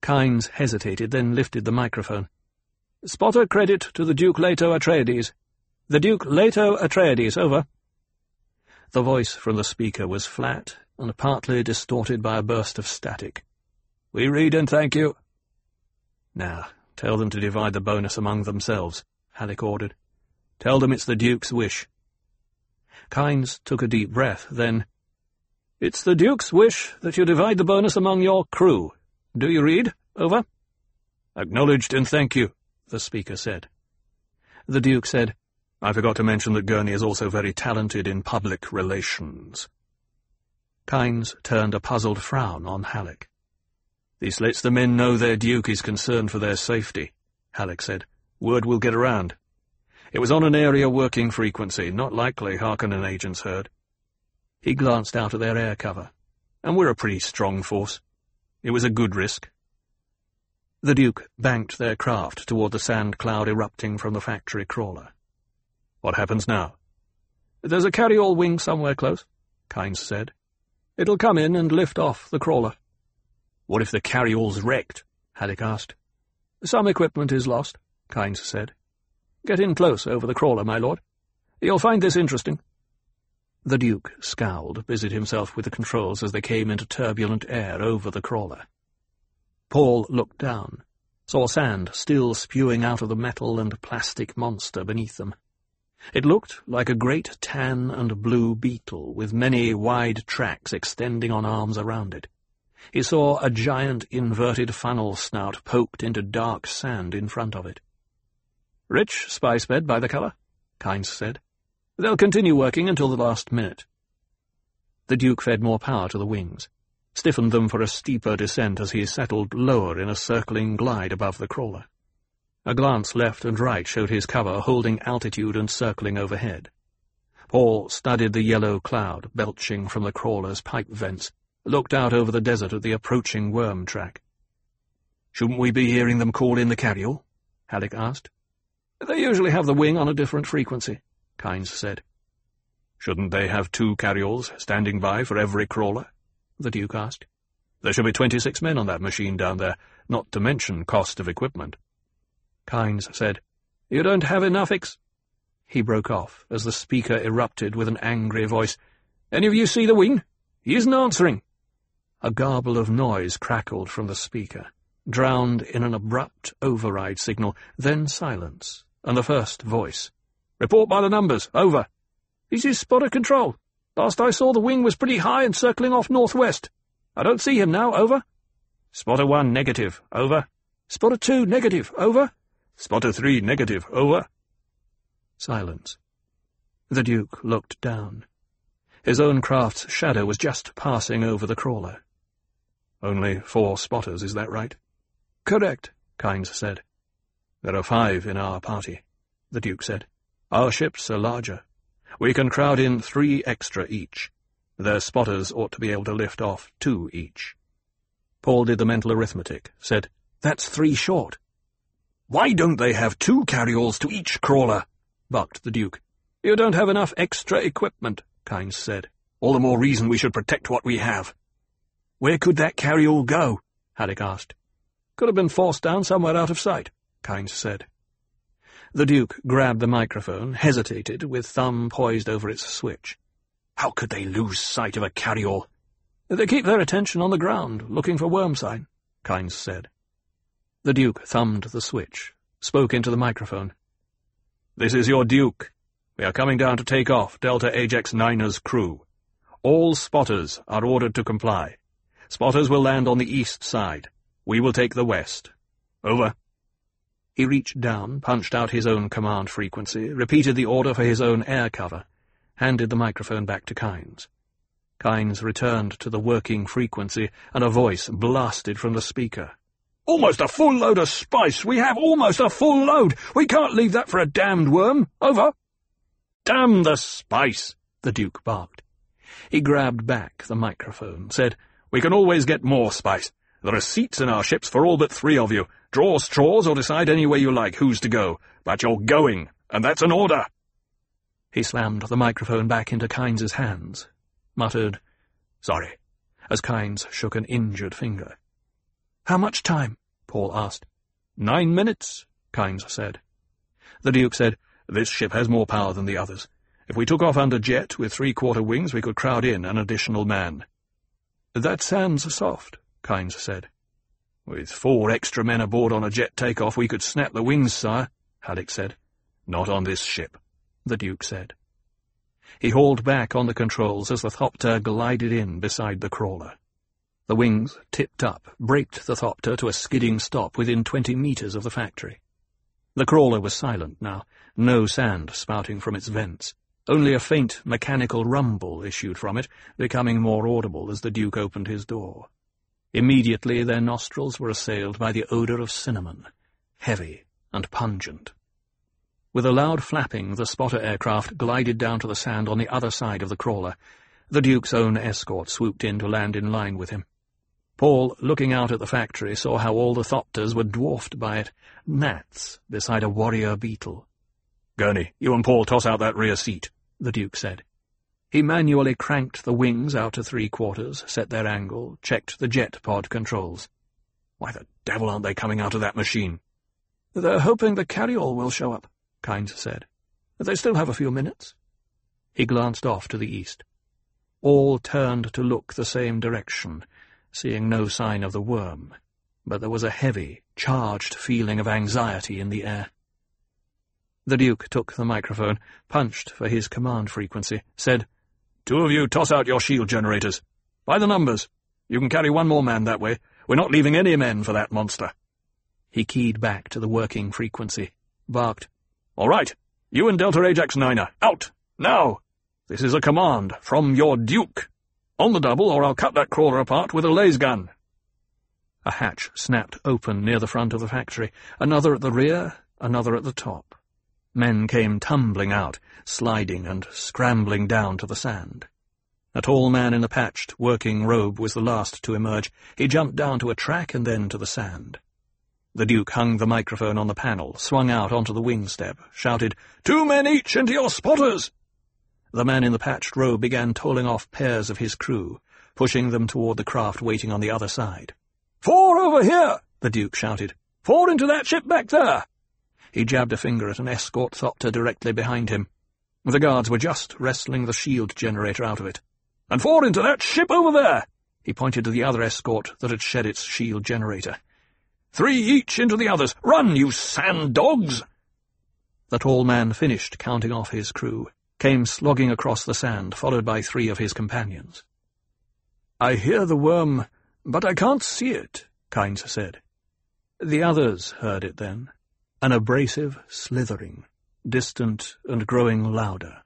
Kynes hesitated, then lifted the microphone. "Spotter credit to the Duke Leto Atreides. The Duke Leto Atreides, over." The voice from the speaker was flat and partly distorted by a burst of static. "We read and thank you." "Now, tell them to divide the bonus among themselves," Halleck ordered. "Tell them it's the Duke's wish." Kynes took a deep breath, then, "It's the Duke's wish that you divide the bonus among your crew. Do you read? Over." "Acknowledged and thank you," the speaker said. The Duke said, "I forgot to mention that Gurney is also very talented in public relations." Kynes turned a puzzled frown on Halleck. "This lets the men know their Duke is concerned for their safety," Halleck said. "Word will get around. It was on an area working frequency, not likely Harkonnen agents heard." He glanced out at their air cover. "And we're a pretty strong force. It was a good risk." The Duke banked their craft toward the sand cloud erupting from the factory crawler. "What happens now?" "There's a carry-all wing somewhere close," Kynes said. "It'll come in and lift off the crawler." "What if the carry-all's wrecked?" Halleck asked. "Some equipment is lost," Kynes said. "Get in close over the crawler, my lord. You'll find this interesting." The Duke scowled, busied himself with the controls as they came into turbulent air over the crawler. Paul looked down, saw sand still spewing out of the metal and plastic monster beneath them. It looked like a great tan and blue beetle with many wide tracks extending on arms around it. He saw a giant inverted funnel snout poked into dark sand in front of it. "Rich spice bed by the colour," Kynes said. "They'll continue working until the last minute." The Duke fed more power to the wings, stiffened them for a steeper descent as he settled lower in a circling glide above the crawler. A glance left and right showed his cover holding altitude and circling overhead. Paul studied the yellow cloud belching from the crawler's pipe vents, looked out over the desert at the approaching worm track. "Shouldn't we be hearing them call in the carry-all?" Halleck asked. "They usually have the wing on a different frequency," Kynes said. "Shouldn't they have 2 carry-alls standing by for every crawler?" the Duke asked. "There should be 26 men on that machine down there, not to mention cost of equipment." Kynes said, "You don't have enough He broke off as the speaker erupted with an angry voice. "Any of you see the wing? He isn't answering." A garble of noise crackled from the speaker, drowned in an abrupt override signal, then silence, and the first voice. "Report by the numbers, over." "This is spotter control. Last I saw the wing was pretty high and circling off northwest. I don't see him now, over." "Spotter 1, negative, over." "Spotter 2, negative, over." "Spotter 3, negative, over." Silence. The Duke looked down. His own craft's shadow was just passing over the crawler. "Only 4 spotters, is that right?" "Correct," Kynes said. "There are 5 in our party," the Duke said. "Our ships are larger. We can crowd in 3 extra each. Their spotters ought to be able to lift off 2 each." Paul did the mental arithmetic, said, "That's 3 short." "Why don't they have 2 carry-alls to each crawler?" bucked the Duke. "You don't have enough extra equipment," Kynes said. "All the more reason we should protect what we have." "Where could that carry-all go?" Halleck asked. "Could have been forced down somewhere out of sight," Kynes said. The Duke grabbed the microphone, hesitated, with thumb poised over its switch. "How could they lose sight of a carry-all?" "They keep their attention on the ground, looking for worm sign," Kynes said. The Duke thumbed the switch, spoke into the microphone. "This is your Duke. We are coming down to take off Delta Ajax 9's crew. All spotters are ordered to comply. Spotters will land on the east side. We will take the west. Over." He reached down, punched out his own command frequency, repeated the order for his own air cover, handed the microphone back to Kynes. Kynes returned to the working frequency, and a voice blasted from the speaker. "Almost a full load of spice! We have almost a full load! We can't leave that for a damned worm! Over!" "Damn the spice!" the Duke barked. He grabbed back the microphone, said, "We can always get more spice. There are seats in our ships for all but 3 of you. Draw straws or decide any way you like who's to go. But you're going, and that's an order." He slammed the microphone back into Kynes's hands, muttered, "Sorry," as Kynes shook an injured finger. "How much time?" Paul asked. 9 minutes, Kynes said. The Duke said, "This ship has more power than the others. If we took off under jet with 3/4 wings, we could crowd in an additional man." "That sounds soft," Kynes said. "With 4 extra men aboard on a jet takeoff, we could snap the wings, sire," Halleck said. "Not on this ship," the Duke said. He hauled back on the controls as the Thopter glided in beside the crawler. The wings tipped up, braked the Thopter to a skidding stop within 20 meters of the factory. The crawler was silent now, no sand spouting from its vents. Only a faint mechanical rumble issued from it, becoming more audible as the Duke opened his door. Immediately their nostrils were assailed by the odour of cinnamon, heavy and pungent. With a loud flapping, the spotter aircraft glided down to the sand on the other side of the crawler. The Duke's own escort swooped in to land in line with him. Paul, looking out at the factory, saw how all the Thopters were dwarfed by it, gnats beside a warrior beetle. "Gurney, you and Paul toss out that rear seat," the Duke said. He manually cranked the wings out to 3/4, set their angle, checked the jet pod controls. "Why the devil aren't they coming out of that machine?" "They're hoping the carryall will show up," Kynes said. "They still have a few minutes." He glanced off to the east. All turned to look the same direction, seeing no sign of the worm, but there was a heavy, charged feeling of anxiety in the air. The Duke took the microphone, punched for his command frequency, said, "2 of you toss out your shield generators. By the numbers. You can carry 1 more man that way. We're not leaving any men for that monster." He keyed back to the working frequency, barked, "All right, you and Delta Ajax 9er, out, now! This is a command from your Duke. On the double, or I'll cut that crawler apart with a laser gun." A hatch snapped open near the front of the factory, another at the rear, another at the top. Men came tumbling out, sliding and scrambling down to the sand. A tall man in a patched working robe was the last to emerge. He jumped down to a track and then to the sand. The Duke hung the microphone on the panel, swung out onto the wing step, shouted, "2 men each into your spotters!" The man in the patched robe began tolling off pairs of his crew, pushing them toward the craft waiting on the other side. "4 over here!" the Duke shouted. "4 into that ship back there!" He jabbed a finger at an escort Thopter directly behind him. The guards were just wrestling the shield generator out of it. "And 4 into that ship over there!" He pointed to the other escort that had shed its shield generator. 3 each into the others! Run, you sand dogs!" The tall man finished counting off his crew, came slogging across the sand, followed by 3 of his companions. "I hear the worm, but I can't see it," Kynes said. The others heard it then, an abrasive slithering, distant and growing louder.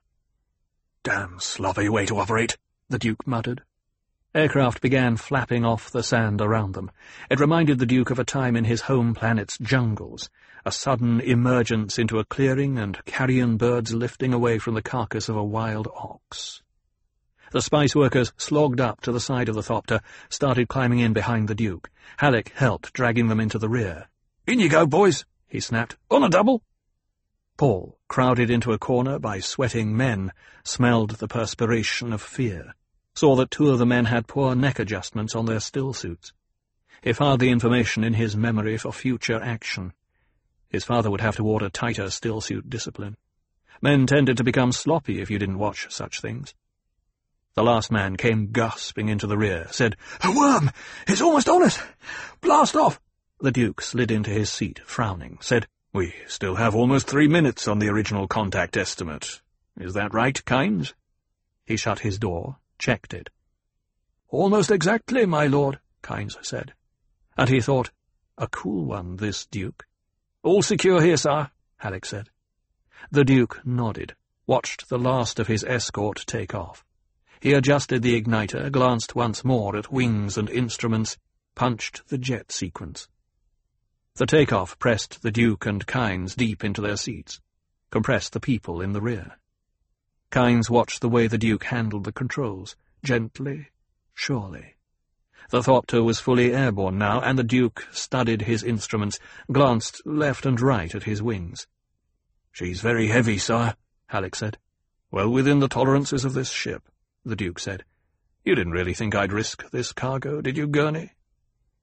"Damn sloppy way to operate," the Duke muttered. Aircraft began flapping off the sand around them. It reminded the Duke of a time in his home planet's jungles, a sudden emergence into a clearing and carrion birds lifting away from the carcass of a wild ox. The spice workers slogged up to the side of the Thopter, started climbing in behind the Duke. Halleck helped, dragging them into the rear. "In you go, boys," he snapped. "On a double!" Paul, crowded into a corner by sweating men, smelled the perspiration of fear, saw that 2 of the men had poor neck adjustments on their still-suits. He found the information in his memory for future action. His father would have to order tighter still-suit discipline. Men tended to become sloppy if you didn't watch such things. The last man came gasping into the rear, said, "A worm! It's almost on us! Blast off!" The Duke slid into his seat, frowning, said, "We still have almost 3 minutes on the original contact estimate. Is that right, Kynes?" He shut his door, checked it. "Almost exactly, my lord," Kynes said. And he thought, a cool one, this Duke. "All secure here, sir," Halleck said. The Duke nodded, watched the last of his escort take off. He adjusted the igniter, glanced once more at wings and instruments, punched the jet sequence. The takeoff pressed the Duke and Kynes deep into their seats, compressed the people in the rear. Kynes watched the way the Duke handled the controls, gently, surely. The Thopter was fully airborne now, and the Duke studied his instruments, glanced left and right at his wings. "She's very heavy, sir," Halleck said. "Well within the tolerances of this ship," the Duke said. "You didn't really think I'd risk this cargo, did you, Gurney?"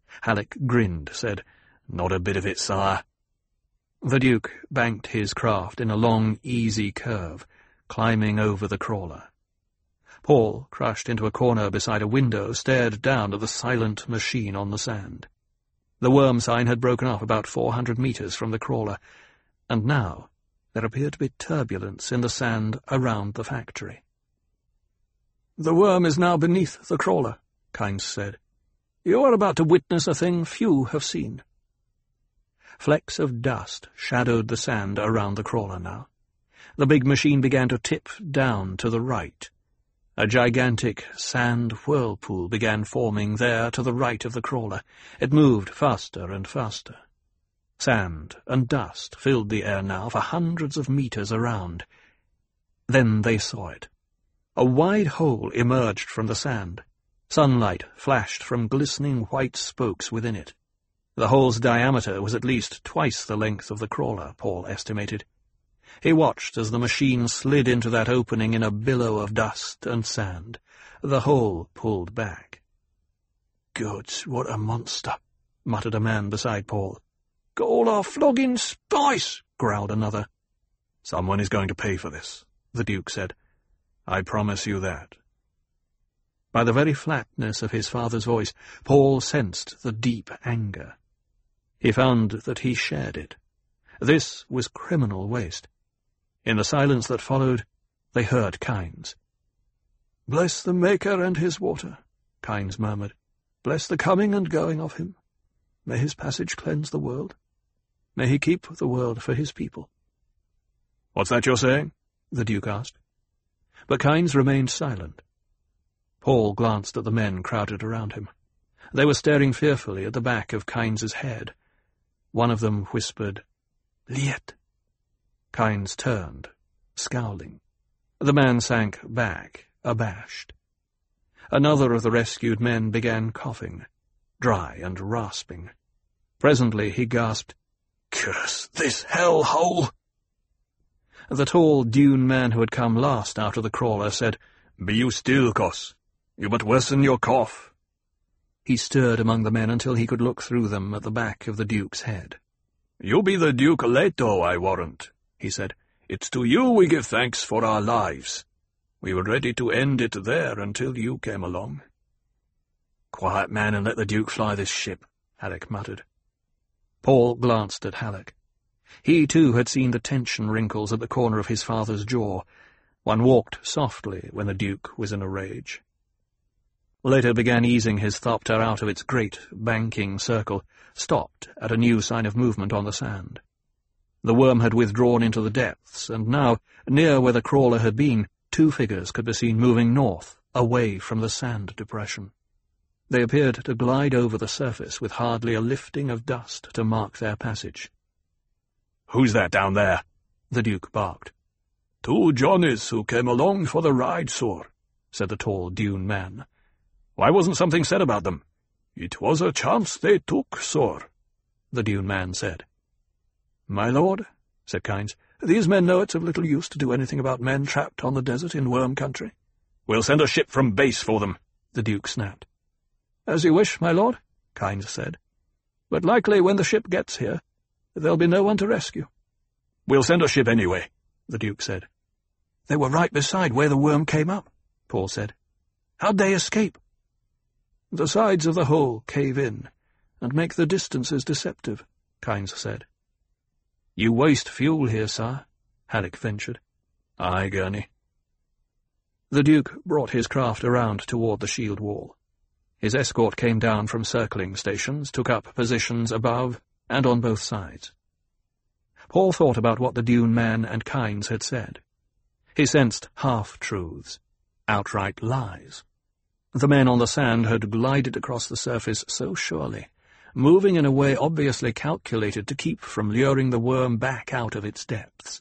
Halleck grinned, said, "Not a bit of it, sire." The Duke banked his craft in a long, easy curve, climbing over the crawler. Paul, crushed into a corner beside a window, stared down at the silent machine on the sand. The worm sign had broken off about 400 meters from the crawler, and now there appeared to be turbulence in the sand around the factory. "The worm is now beneath the crawler," Kynes said. "You are about to witness a thing few have seen." Flecks of dust shadowed the sand around the crawler now. The big machine began to tip down to the right. A gigantic sand whirlpool began forming there to the right of the crawler. It moved faster and faster. Sand and dust filled the air now for hundreds of meters around. Then they saw it. A wide hole emerged from the sand. Sunlight flashed from glistening white spokes within it. The hole's diameter was at least twice the length of the crawler, Paul estimated. He watched as the machine slid into that opening in a billow of dust and sand. The hole pulled back. "Gods, what a monster," muttered a man beside Paul. "Got all our flogging spice," growled another. "Someone is going to pay for this," the Duke said. "I promise you that." By the very flatness of his father's voice, Paul sensed the deep anger. He found that he shared it. This was criminal waste. In the silence that followed, they heard Kynes. "Bless the Maker and his water," Kynes murmured. "Bless the coming and going of him. May his passage cleanse the world. May he keep the world for his people." "What's that you're saying?" the Duke asked. But Kynes remained silent. Paul glanced at the men crowded around him. They were staring fearfully at the back of Kynes's head. One of them whispered, "Liet." Kynes turned, scowling. The man sank back, abashed. Another of the rescued men began coughing, dry and rasping. Presently he gasped, "Curse this hell-hole!" The tall dune man who had come last out of the crawler said, "Be you still, Cos. You but worsen your cough." He stirred among the men until he could look through them at the back of the Duke's head. "You be the Duke Leto, I warrant," he said. "It's to you we give thanks for our lives. We were ready to end it there until you came along." "Quiet, man, and let the Duke fly this ship," Halleck muttered. Paul glanced at Halleck. He, too, had seen the tension wrinkles at the corner of his father's jaw. One walked softly when the Duke was in a rage. Leto began easing his thopter out of its great banking circle, stopped at a new sign of movement on the sand. The worm had withdrawn into the depths, and now, near where the crawler had been, two figures could be seen moving north, away from the sand depression. They appeared to glide over the surface with hardly a lifting of dust to mark their passage. "Who's that down there?" the Duke barked. "Two Johnnies who came along for the ride, sir," said the tall dune man. "Why wasn't something said about them?" "It was a chance they took, sir," the dune man said. "My lord," said Kynes, "these men know it's of little use to do anything about men trapped on the desert in worm country." "We'll send a ship from base for them," the Duke snapped. "As you wish, my lord," Kynes said. "But likely when the ship gets here, there'll be no one to rescue." "We'll send a ship anyway," the Duke said. "They were right beside where the worm came up," Paul said. "How'd they escape?" "The sides of the hole cave in, and make the distances deceptive," Kynes said. "You waste fuel here, sir," Halleck ventured. "Aye, Gurney." The Duke brought his craft around toward the shield wall. His escort came down from circling stations, took up positions above and on both sides. Paul thought about what the dune man and Kynes had said. He sensed half-truths, outright lies. The men on the sand had glided across the surface so surely, moving in a way obviously calculated to keep from luring the worm back out of its depths.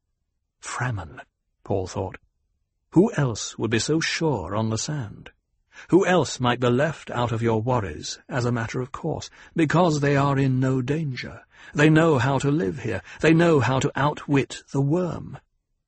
Fremen, Paul thought. Who else would be so sure on the sand? Who else might be left out of your worries as a matter of course, because they are in no danger? They know how to live here. They know how to outwit the worm.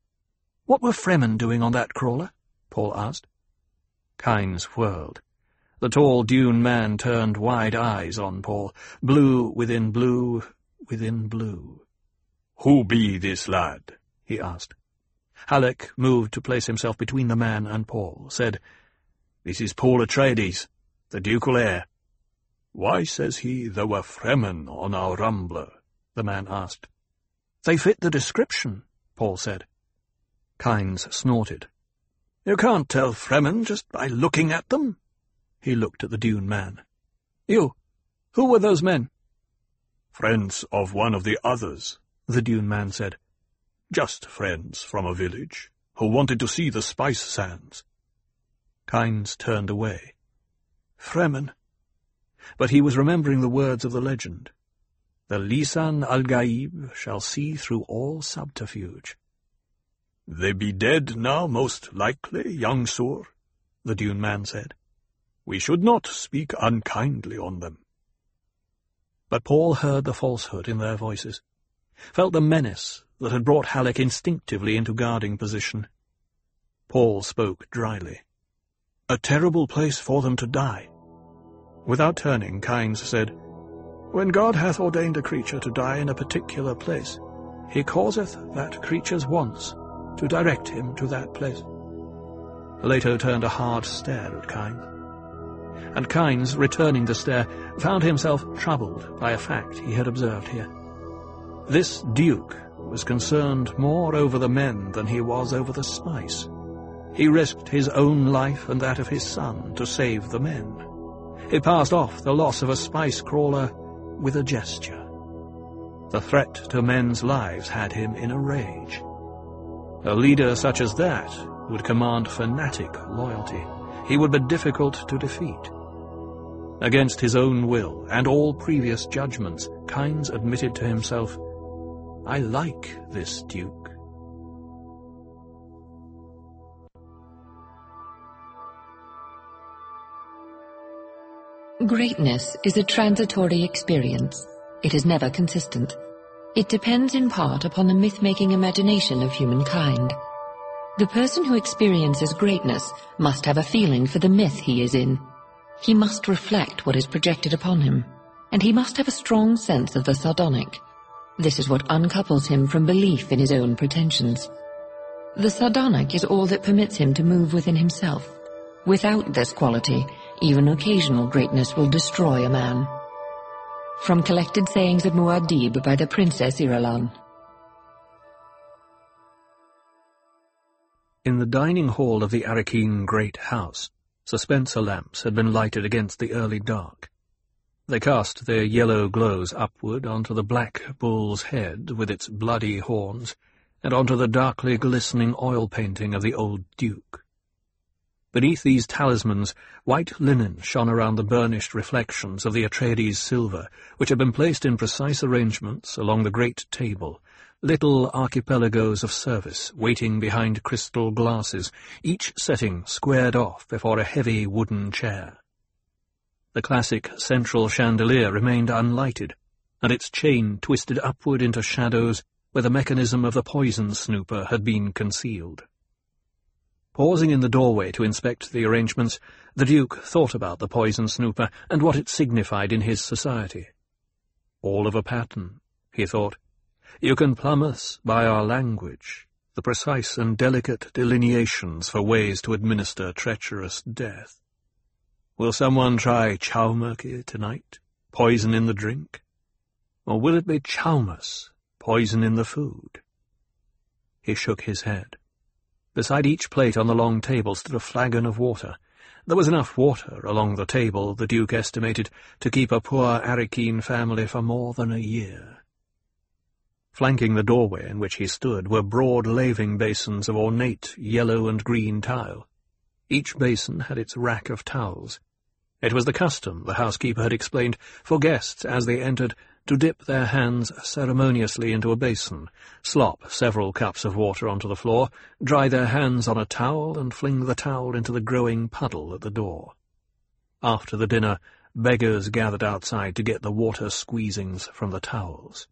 What were Fremen doing on that crawler? Paul asked. Kynes whirled. The tall dune man turned wide eyes on Paul, blue within blue within blue. "Who be this lad?" he asked. Halleck moved to place himself between the man and Paul, said, "This is Paul Atreides, the ducal heir." "Why says he there were Fremen on our Rambler?" the man asked. "They fit the description," Paul said. Kynes snorted. "You can't tell Fremen just by looking at them." He looked at the dune man. "You, who were those men?" "Friends of one of the others," the dune man said. "Just friends from a village, who wanted to see the spice sands." Kynes turned away. Fremen. But he was remembering the words of the legend. The Lisan al-Gaib shall see through all subterfuge. "They be dead now, most likely, young Sur," the dune man said. "We should not speak unkindly on them." But Paul heard the falsehood in their voices, felt the menace that had brought Halleck instinctively into guarding position. Paul spoke dryly. "A terrible place for them to die." Without turning, Kynes said, "When God hath ordained a creature to die in a particular place, he causeth that creature's wants to direct him to that place." Leto turned a hard stare at Kynes. And Kynes, returning the stare, found himself troubled by a fact he had observed here. This duke was concerned more over the men than he was over the spice. He risked his own life and that of his son to save the men. He passed off the loss of a spice crawler with a gesture. The threat to men's lives had him in a rage. A leader such as that would command fanatic loyalty. He would be difficult to defeat. Against his own will and all previous judgments, Kynes admitted to himself, "I like this duke." Greatness is a transitory experience. It is never consistent. It depends in part upon the myth-making imagination of humankind. The person who experiences greatness must have a feeling for the myth he is in. He must reflect what is projected upon him, and he must have a strong sense of the sardonic. This is what uncouples him from belief in his own pretensions. The sardonic is all that permits him to move within himself. Without this quality, even occasional greatness will destroy a man. From Collected Sayings of Muad'Dib by the Princess Irulan. In the dining hall of the Arakeen Great House, suspenser lamps had been lighted against the early dark. They cast their yellow glows upward onto the black bull's head with its bloody horns, and onto the darkly glistening oil painting of the old duke. Beneath these talismans, white linen shone around the burnished reflections of the Atreides silver, which had been placed in precise arrangements along the great table, little archipelagos of service waiting behind crystal glasses, each setting squared off before a heavy wooden chair. The classic central chandelier remained unlighted, and its chain twisted upward into shadows where the mechanism of the poison snooper had been concealed. Pausing in the doorway to inspect the arrangements, the Duke thought about the poison snooper and what it signified in his society. All of a pattern, he thought. You can plumb us by our language, the precise and delicate delineations for ways to administer treacherous death. Will someone try Chowmurky tonight, poison in the drink? Or will it be Chowmus, poison in the food? He shook his head. Beside each plate on the long table stood a flagon of water. There was enough water along the table, the Duke estimated, to keep a poor Arakeen family for more than a year. Flanking the doorway in which he stood were broad laving basins of ornate yellow and green tile. Each basin had its rack of towels. It was the custom, the housekeeper had explained, for guests, as they entered, to dip their hands ceremoniously into a basin, slop several cups of water onto the floor, dry their hands on a towel, and fling the towel into the growing puddle at the door. After the dinner, beggars gathered outside to get the water squeezings from the towels.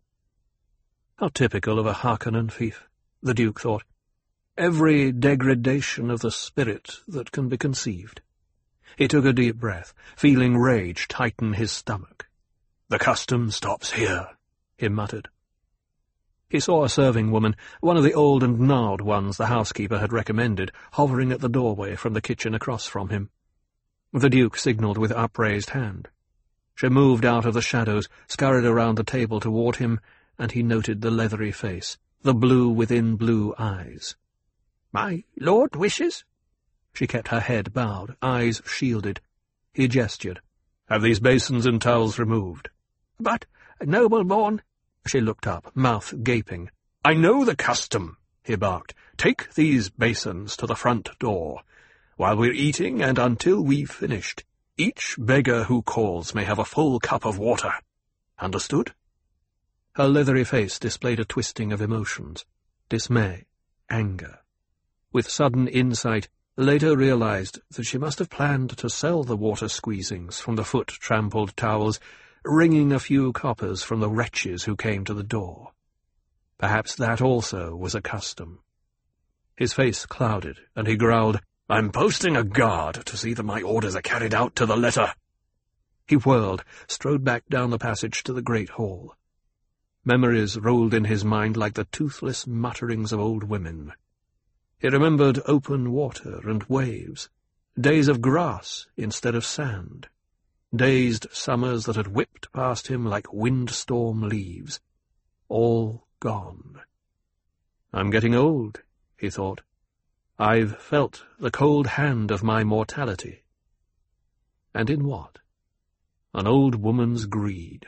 How typical of a Harkonnen fief, the Duke thought. Every degradation of the spirit that can be conceived. He took a deep breath, feeling rage tighten his stomach. "The custom stops here," he muttered. He saw a serving woman, one of the old and gnarled ones the housekeeper had recommended, hovering at the doorway from the kitchen across from him. The Duke signalled with upraised hand. She moved out of the shadows, scurried around the table toward him, and he noted the leathery face, the blue within blue eyes. "My lord wishes?" She kept her head bowed, eyes shielded. He gestured. "Have these basins and towels removed." "But, nobleborn—" She looked up, mouth gaping. "I know the custom," he barked. "Take these basins to the front door. While we're eating and until we've finished, each beggar who calls may have a full cup of water. Understood?" Her leathery face displayed a twisting of emotions. Dismay, anger. With sudden insight, later realized that she must have planned to sell the water squeezings from the foot-trampled towels, wringing a few coppers from the wretches who came to the door. Perhaps that also was a custom. His face clouded, and he growled, "I'm posting a guard to see that my orders are carried out to the letter." He whirled, strode back down the passage to the great hall. Memories rolled in his mind like the toothless mutterings of old women. He remembered open water and waves, days of grass instead of sand, dazed summers that had whipped past him like windstorm leaves. All gone. "I'm getting old," he thought. "I've felt the cold hand of my mortality." And in what? An old woman's greed.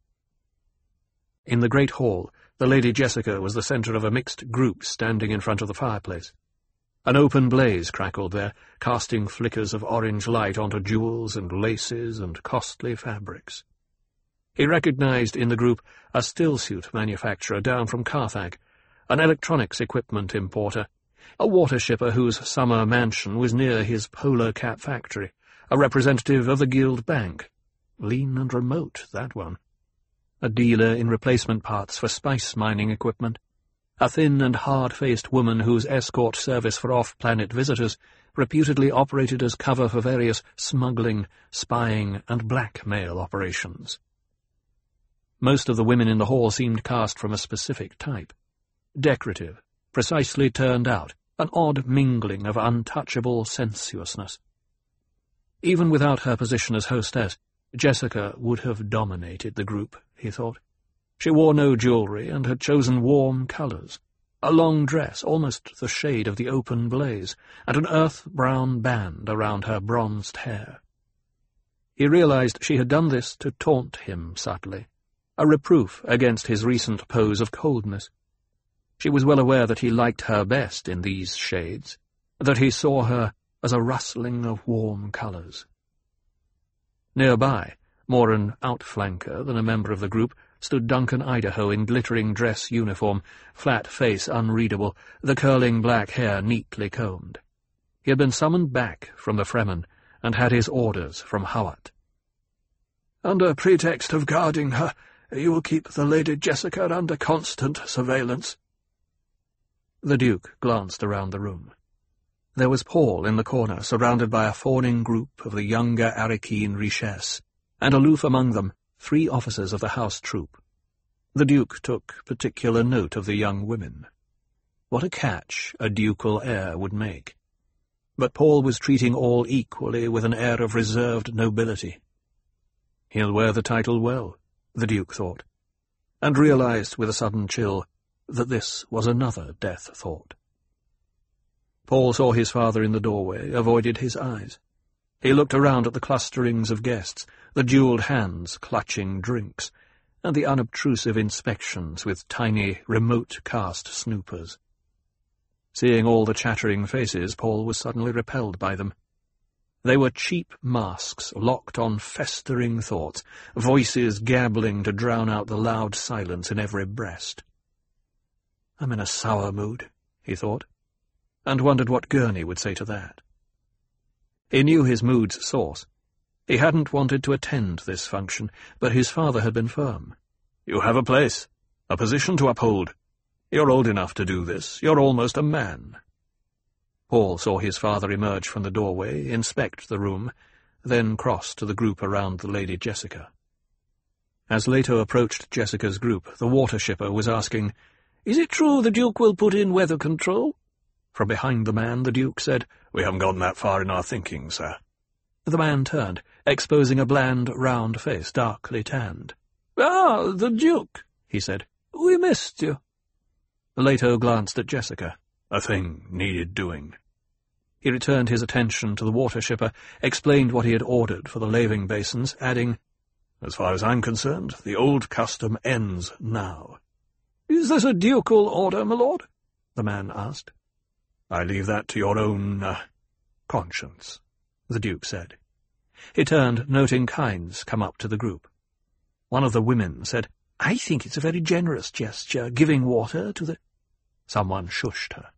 In the great hall, the Lady Jessica was the centre of a mixed group standing in front of the fireplace. An open blaze crackled there, casting flickers of orange light onto jewels and laces and costly fabrics. He recognized in the group a stillsuit manufacturer down from Carthage, an electronics equipment importer, a water shipper whose summer mansion was near his polar cap factory, a representative of the Guild Bank. Lean and remote, that one. A dealer in replacement parts for spice mining equipment. A thin and hard-faced woman whose escort service for off-planet visitors reputedly operated as cover for various smuggling, spying, and blackmail operations. Most of the women in the hall seemed cast from a specific type. Decorative, precisely turned out, an odd mingling of untouchable sensuousness. Even without her position as hostess, Jessica would have dominated the group, he thought. She wore no jewellery and had chosen warm colours, a long dress almost the shade of the open blaze, and an earth-brown band around her bronzed hair. He realized she had done this to taunt him subtly, a reproof against his recent pose of coldness. She was well aware that he liked her best in these shades, that he saw her as a rustling of warm colours. Nearby, more an outflanker than a member of the group, stood Duncan Idaho in glittering dress uniform, flat face unreadable, the curling black hair neatly combed. He had been summoned back from the Fremen, and had his orders from Hawat. "Under pretext of guarding her, you will keep the Lady Jessica under constant surveillance." The Duke glanced around the room. There was Paul in the corner, surrounded by a fawning group of the younger Arrakeen richesse, and aloof among them, 3 officers of the house troop. The Duke took particular note of the young women. What a catch a ducal heir would make. But Paul was treating all equally with an air of reserved nobility. He'll wear the title well, the Duke thought, and realized with a sudden chill that this was another death thought. Paul saw his father in the doorway, avoided his eyes. He looked around at the clusterings of guests, the jewelled hands clutching drinks, and the unobtrusive inspections with tiny, remote-cast snoopers. Seeing all the chattering faces, Paul was suddenly repelled by them. They were cheap masks locked on festering thoughts, voices gabbling to drown out the loud silence in every breast. "I'm in a sour mood," he thought, and wondered what Gurney would say to that. He knew his mood's source. He hadn't wanted to attend this function, but his father had been firm. "You have a place, a position to uphold. You're old enough to do this. You're almost a man." Paul saw his father emerge from the doorway, inspect the room, then cross to the group around the Lady Jessica. As Leto approached Jessica's group, the water shipper was asking, "Is it true the Duke will put in weather control?" From behind the man, the Duke said, "We haven't gone that far in our thinking, sir." The man turned, exposing a bland, round face, darkly tanned. "Ah, the Duke," he said. "We missed you." Leto glanced at Jessica. "A thing needed doing." He returned his attention to the water shipper, explained what he had ordered for the laving basins, adding, "As far as I'm concerned, the old custom ends now." "Is this a ducal order, my lord?" the man asked. "I leave that to your own, conscience," the Duke said. He turned, noting Kynes come up to the group. One of the women said, "I think it's a very generous gesture, giving water to the—" Someone shushed her.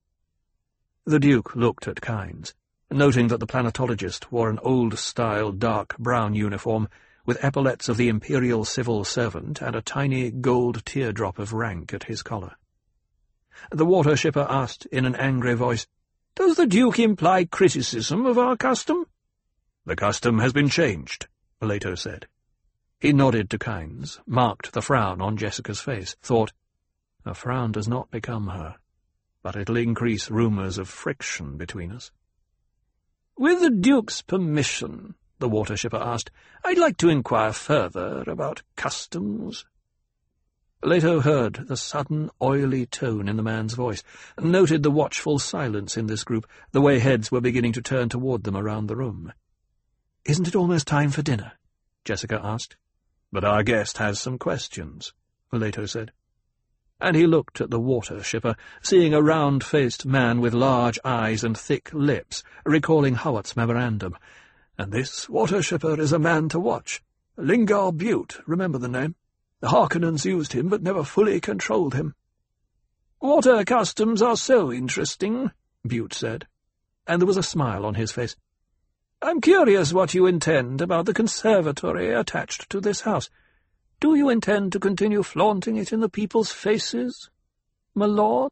The Duke looked at Kynes, noting that the planetologist wore an old-style dark brown uniform with epaulets of the Imperial Civil Servant and a tiny gold teardrop of rank at his collar. The water shipper asked in an angry voice, "Does the Duke imply criticism of our custom?" "The custom has been changed," Leto said. He nodded to Kynes, marked the frown on Jessica's face, thought, "A frown does not become her, but it'll increase rumours of friction between us." "With the Duke's permission," the water shipper asked, "I'd like to inquire further about customs." Leto heard the sudden, oily tone in the man's voice, noted the watchful silence in this group, the way heads were beginning to turn toward them around the room. "Isn't it almost time for dinner?" Jessica asked. "But our guest has some questions," Leto said. And he looked at the water shipper, seeing a round-faced man with large eyes and thick lips, recalling Howard's memorandum. "And this water shipper is a man to watch. Lingar Butte, remember the name? The Harkonnens used him, but never fully controlled him." "Water customs are so interesting," Butte said, and there was a smile on his face. "I'm curious what you intend about the conservatory attached to this house. Do you intend to continue flaunting it in the people's faces, my lord?"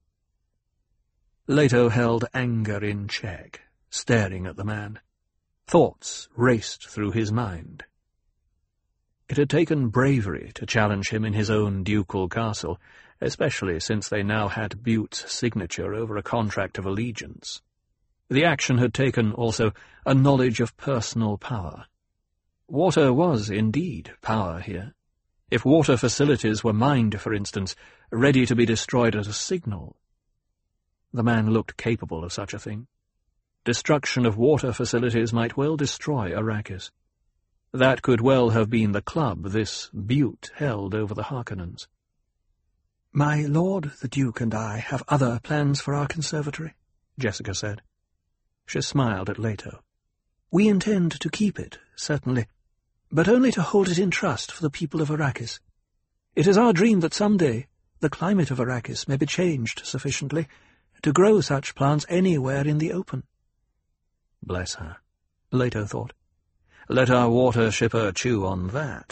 Leto held anger in check, staring at the man. Thoughts raced through his mind. It had taken bravery to challenge him in his own ducal castle, especially since they now had Butte's signature over a contract of allegiance. The action had taken, also, a knowledge of personal power. Water was, indeed, power here. If water facilities were mined, for instance, ready to be destroyed at a signal. The man looked capable of such a thing. Destruction of water facilities might well destroy Arrakis. That could well have been the club this Butte held over the Harkonnens. "My lord, the Duke and I have other plans for our conservatory," Jessica said. She smiled at Leto. "We intend to keep it, certainly, but only to hold it in trust for the people of Arrakis. It is our dream that someday the climate of Arrakis may be changed sufficiently to grow such plants anywhere in the open." Bless her, Leto thought. Let our water shipper chew on that.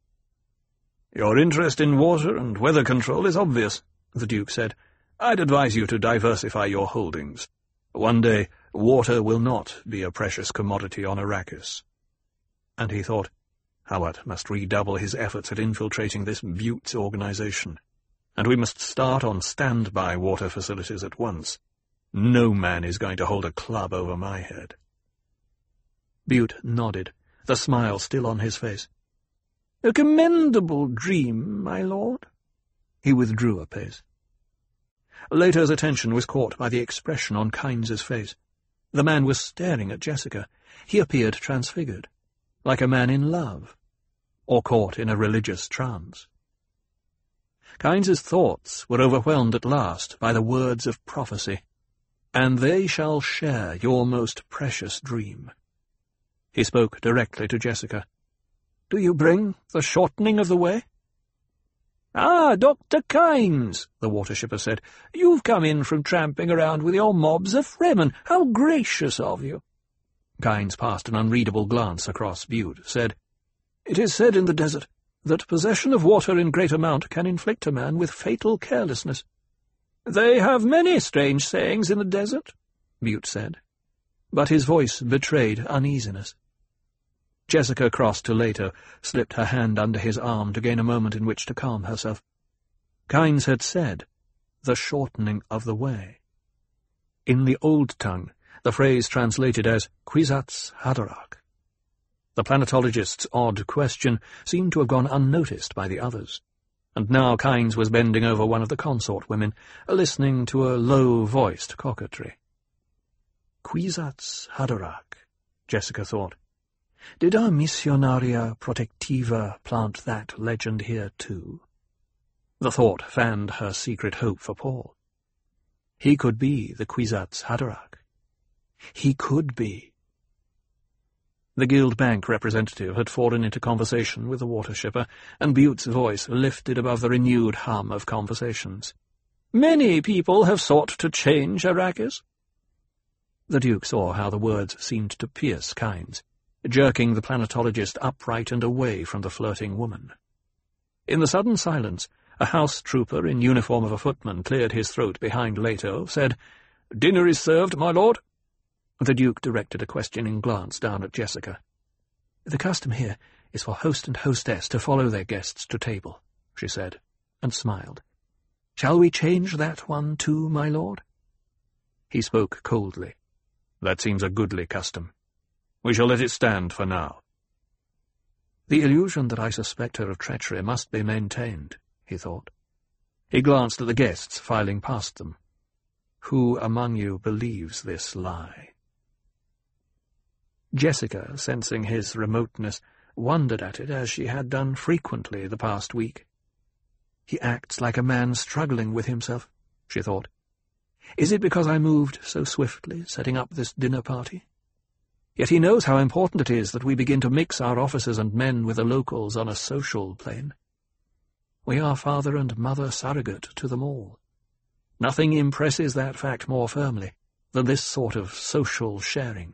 "Your interest in water and weather control is obvious," the Duke said. "I'd advise you to diversify your holdings. One day, water will not be a precious commodity on Arrakis." And he thought, Howard must redouble his efforts at infiltrating this Butte organization, and we must start on standby water facilities at once. No man is going to hold a club over my head. Butte nodded, the smile still on his face. "A commendable dream, my lord." He withdrew a pace. Leto's attention was caught by the expression on Kynes's face. The man was staring at Jessica. He appeared transfigured, like a man in love, or caught in a religious trance. Kynes's thoughts were overwhelmed at last by the words of prophecy, "And they shall share your most precious dream." He spoke directly to Jessica. "Do you bring the shortening of the way?" "Ah, Dr. Kynes," the water shipper said. "You've come in from tramping around with your mobs of Fremen. How gracious of you." Kynes passed an unreadable glance across Butte, said, "It is said in the desert that possession of water in great amount can inflict a man with fatal carelessness." "They have many strange sayings in the desert," Butte said, but his voice betrayed uneasiness. Jessica crossed to Leto, slipped her hand under his arm to gain a moment in which to calm herself. Kynes had said, the shortening of the way. In the old tongue, the phrase translated as Kwisatz Haderach. The planetologist's odd question seemed to have gone unnoticed by the others, and now Kynes was bending over one of the consort women, listening to a low-voiced coquetry. Kwisatz Haderach, Jessica thought. Did our Missionaria Protectiva plant that legend here too? The thought fanned her secret hope for Paul. He could be the Kwisatz Haderach. He could be. The Guild Bank representative had fallen into conversation with the water shipper, and Butte's voice lifted above the renewed hum of conversations. Many people have sought to change Arrakis. The Duke saw how the words seemed to pierce Kynes, jerking the planetologist upright and away from the flirting woman. In the sudden silence, a house trooper in uniform of a footman cleared his throat behind Leto, said, "Dinner is served, my lord." The Duke directed a questioning glance down at Jessica. "The custom here is for host and hostess to follow their guests to table," she said, and smiled. "Shall we change that one too, my lord?" He spoke coldly. "That seems a goodly custom. We shall let it stand for now." The illusion that I suspect her of treachery must be maintained, he thought. He glanced at the guests filing past them. Who among you believes this lie? Jessica, sensing his remoteness, wondered at it as she had done frequently the past week. He acts like a man struggling with himself, she thought. Is it because I moved so swiftly, setting up this dinner party? Yet he knows how important it is that we begin to mix our officers and men with the locals on a social plane. We are father and mother surrogate to them all. Nothing impresses that fact more firmly than this sort of social sharing.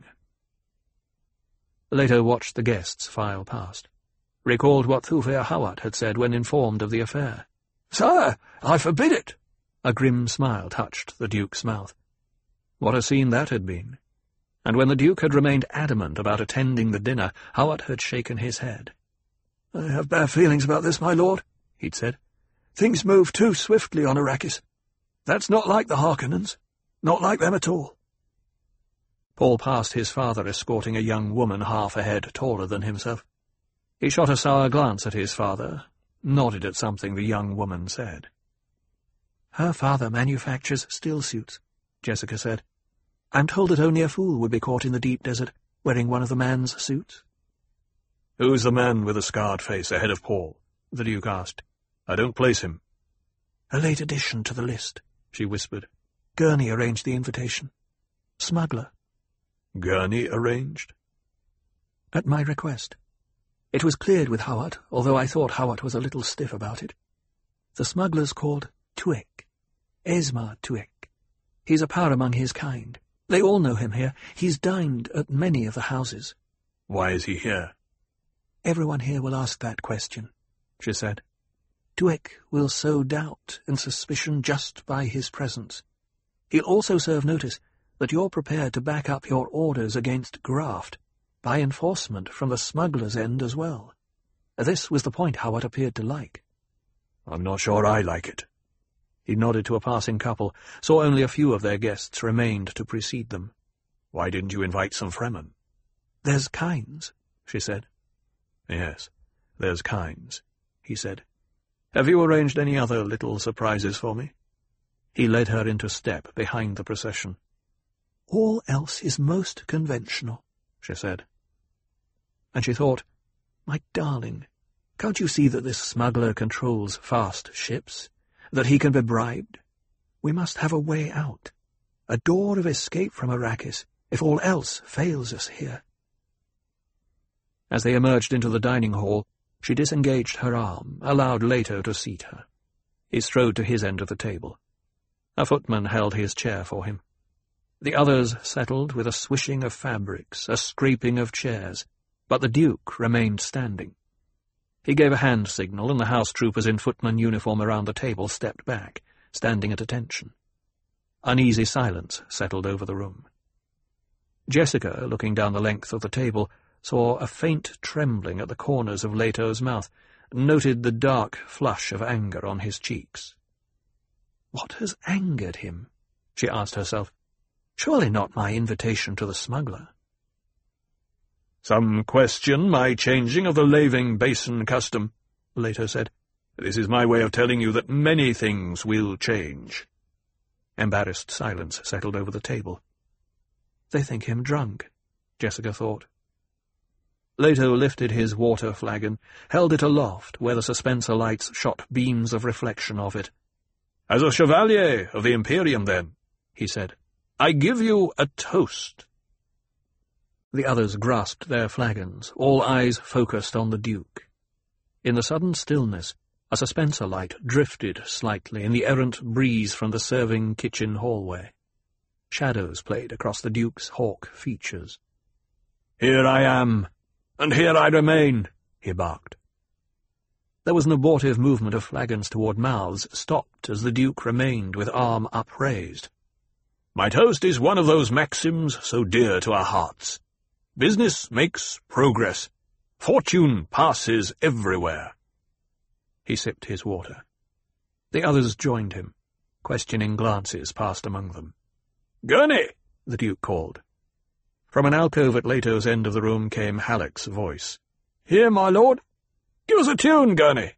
Leto watched the guests file past, recalled what Thufir Hawat had said when informed of the affair. "Sire, I forbid it!" A grim smile touched the Duke's mouth. What a scene that had been! And when the Duke had remained adamant about attending the dinner, Hawat had shaken his head. "I have bad feelings about this, my lord," he'd said. "Things move too swiftly on Arrakis. That's not like the Harkonnens. Not like them at all." Paul passed his father escorting a young woman half a head taller than himself. He shot a sour glance at his father, nodded at something the young woman said. "Her father manufactures still suits," Jessica said. "I'm told that only a fool would be caught in the deep desert wearing one of the man's suits." "Who's the man with the scarred face ahead of Paul?" the Duke asked. "I don't place him." "A late addition to the list," she whispered. "Gurney arranged the invitation. Smuggler." "Gurney arranged?" "At my request. It was cleared with Hawat, although I thought Hawat was a little stiff about it. The smuggler's called Tuek. Esmar Tuek. He's a power among his kind. They all know him here. He's dined at many of the houses." "Why is he here?" "Everyone here will ask that question," she said. "Tuek will sow doubt and suspicion just by his presence. He'll also serve notice that you're prepared to back up your orders against graft by enforcement from the smuggler's end as well. This was the point Hawat appeared to like." "I'm not sure I like it." He nodded to a passing couple, saw only a few of their guests remained to precede them. "Why didn't you invite some Fremen?" "There's Kynes," she said. "Yes, there's Kynes," he said. "Have you arranged any other little surprises for me?" He led her into step behind the procession. "All else is most conventional," she said. And she thought, "My darling, can't you see that this smuggler controls fast ships? That he can be bribed? We must have a way out, a door of escape from Arrakis, if all else fails us here." As they emerged into the dining hall, she disengaged her arm, allowed Leto to seat her. He strode to his end of the table. A footman held his chair for him. The others settled with a swishing of fabrics, a scraping of chairs, but the Duke remained standing. He gave a hand signal, and the house troopers in footman uniform around the table stepped back, standing at attention. Uneasy silence settled over the room. Jessica, looking down the length of the table, saw a faint trembling at the corners of Leto's mouth, noted the dark flush of anger on his cheeks. What has angered him? She asked herself. Surely not my invitation to the smuggler. Some question my changing of the laving basin custom, Leto said. This is my way of telling you that many things will change. Embarrassed silence settled over the table. They think him drunk, Jessica thought. Leto lifted his water flagon, held it aloft where the Suspenser lights shot beams of reflection of it. As a chevalier of the Imperium, then, he said, I give you a toast. The others grasped their flagons, all eyes focused on the Duke. In the sudden stillness, a Suspenser light drifted slightly in the errant breeze from the serving kitchen hallway. Shadows played across the Duke's hawk features. Here I am, and here I remain, he barked. There was an abortive movement of flagons toward mouths, stopped as the Duke remained with arm upraised. My toast is one of those maxims so dear to our hearts. Business makes progress. Fortune passes everywhere. He sipped his water. The others joined him. Questioning glances passed among them. Gurney! The Duke called. From an alcove at Leto's end of the room came Halleck's voice. Here, my lord. Give us a tune, Gurney.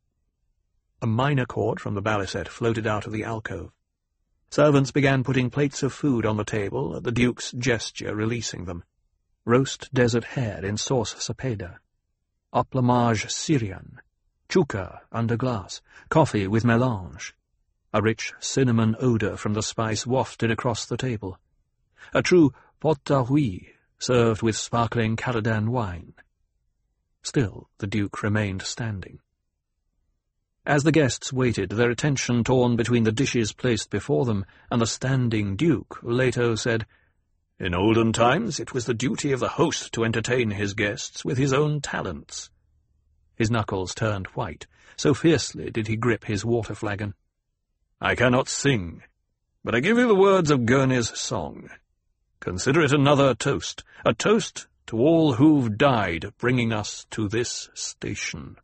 A minor chord from the balisette floated out of the alcove. Servants began putting plates of food on the table, at the Duke's gesture releasing them. Roast desert hare in sauce cepeda, oplamage Syrian, chuka under glass, coffee with melange. A rich cinnamon odour from the spice wafted across the table. A true pot-à-rouille, served with sparkling Caladan wine. Still, the Duke remained standing. As the guests waited, their attention torn between the dishes placed before them and the standing Duke, Leto said, In olden times it was the duty of the host to entertain his guests with his own talents. His knuckles turned white, so fiercely did he grip his water flagon. I cannot sing, but I give you the words of Gurney's song. Consider it another toast, a toast to all who've died bringing us to this station.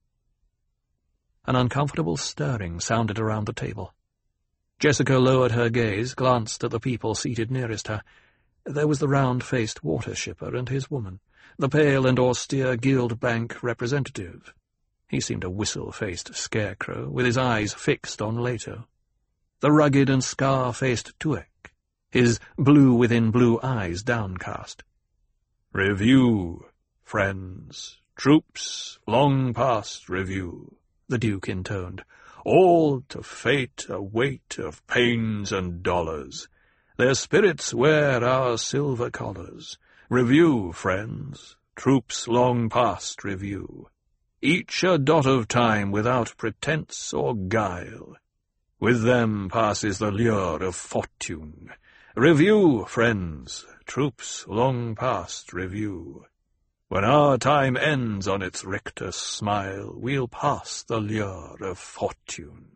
An uncomfortable stirring sounded around the table. Jessica lowered her gaze, glanced at the people seated nearest her. There was the round-faced water shipper and his woman, the pale and austere Guild Bank representative. He seemed a whistle-faced scarecrow, with his eyes fixed on Leto. The rugged and scar-faced Tuek, his blue-within-blue eyes downcast. Review, friends, troops long past review, the Duke intoned. All to fate a weight of pains and dollars. Their spirits wear our silver collars. Review, friends, troops long past review. Each a dot of time without pretence or guile. With them passes the lure of fortune. Review, friends, troops long past review. When our time ends on its rictus smile, we'll pass the lure of fortune.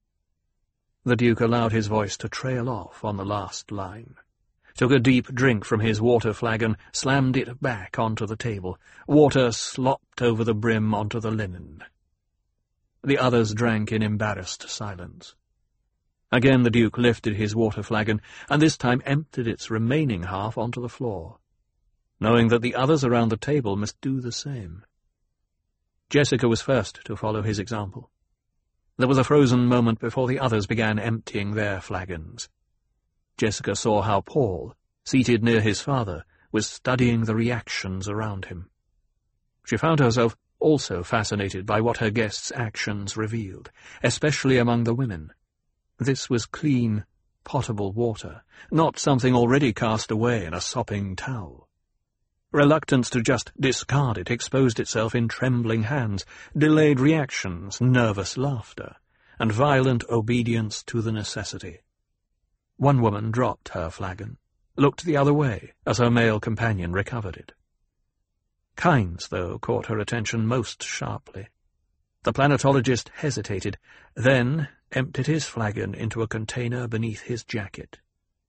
The Duke allowed his voice to trail off on the last line, took a deep drink from his water flagon, slammed it back onto the table. Water slopped over the brim onto the linen. The others drank in embarrassed silence. Again the Duke lifted his water flagon, and this time emptied its remaining half onto the floor, knowing that the others around the table must do the same. Jessica was first to follow his example. There was a frozen moment before the others began emptying their flagons. Jessica saw how Paul, seated near his father, was studying the reactions around him. She found herself also fascinated by what her guests' actions revealed, especially among the women. This was clean, potable water, not something already cast away in a sopping towel. Reluctance to just discard it exposed itself in trembling hands, delayed reactions, nervous laughter, and violent obedience to the necessity. One woman dropped her flagon, looked the other way as her male companion recovered it. Kynes, though, caught her attention most sharply. The planetologist hesitated, then emptied his flagon into a container beneath his jacket.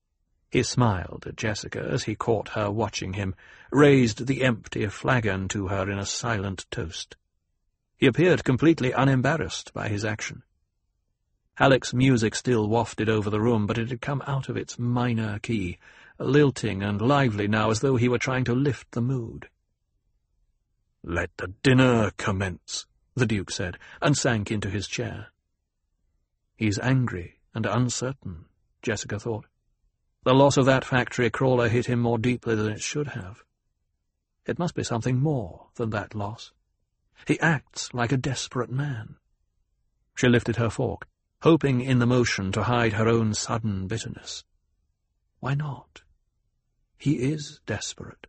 He smiled at Jessica as he caught her watching him, raised the empty flagon to her in a silent toast. He appeared completely unembarrassed by his action. Halleck's music still wafted over the room, but it had come out of its minor key, lilting and lively now, as though he were trying to lift the mood. "Let the dinner commence," the Duke said, and sank into his chair. He's angry and uncertain, Jessica thought. The loss of that factory crawler hit him more deeply than it should have. It must be something more than that loss. He acts like a desperate man. She lifted her fork, hoping in the motion to hide her own sudden bitterness. Why not? He is desperate.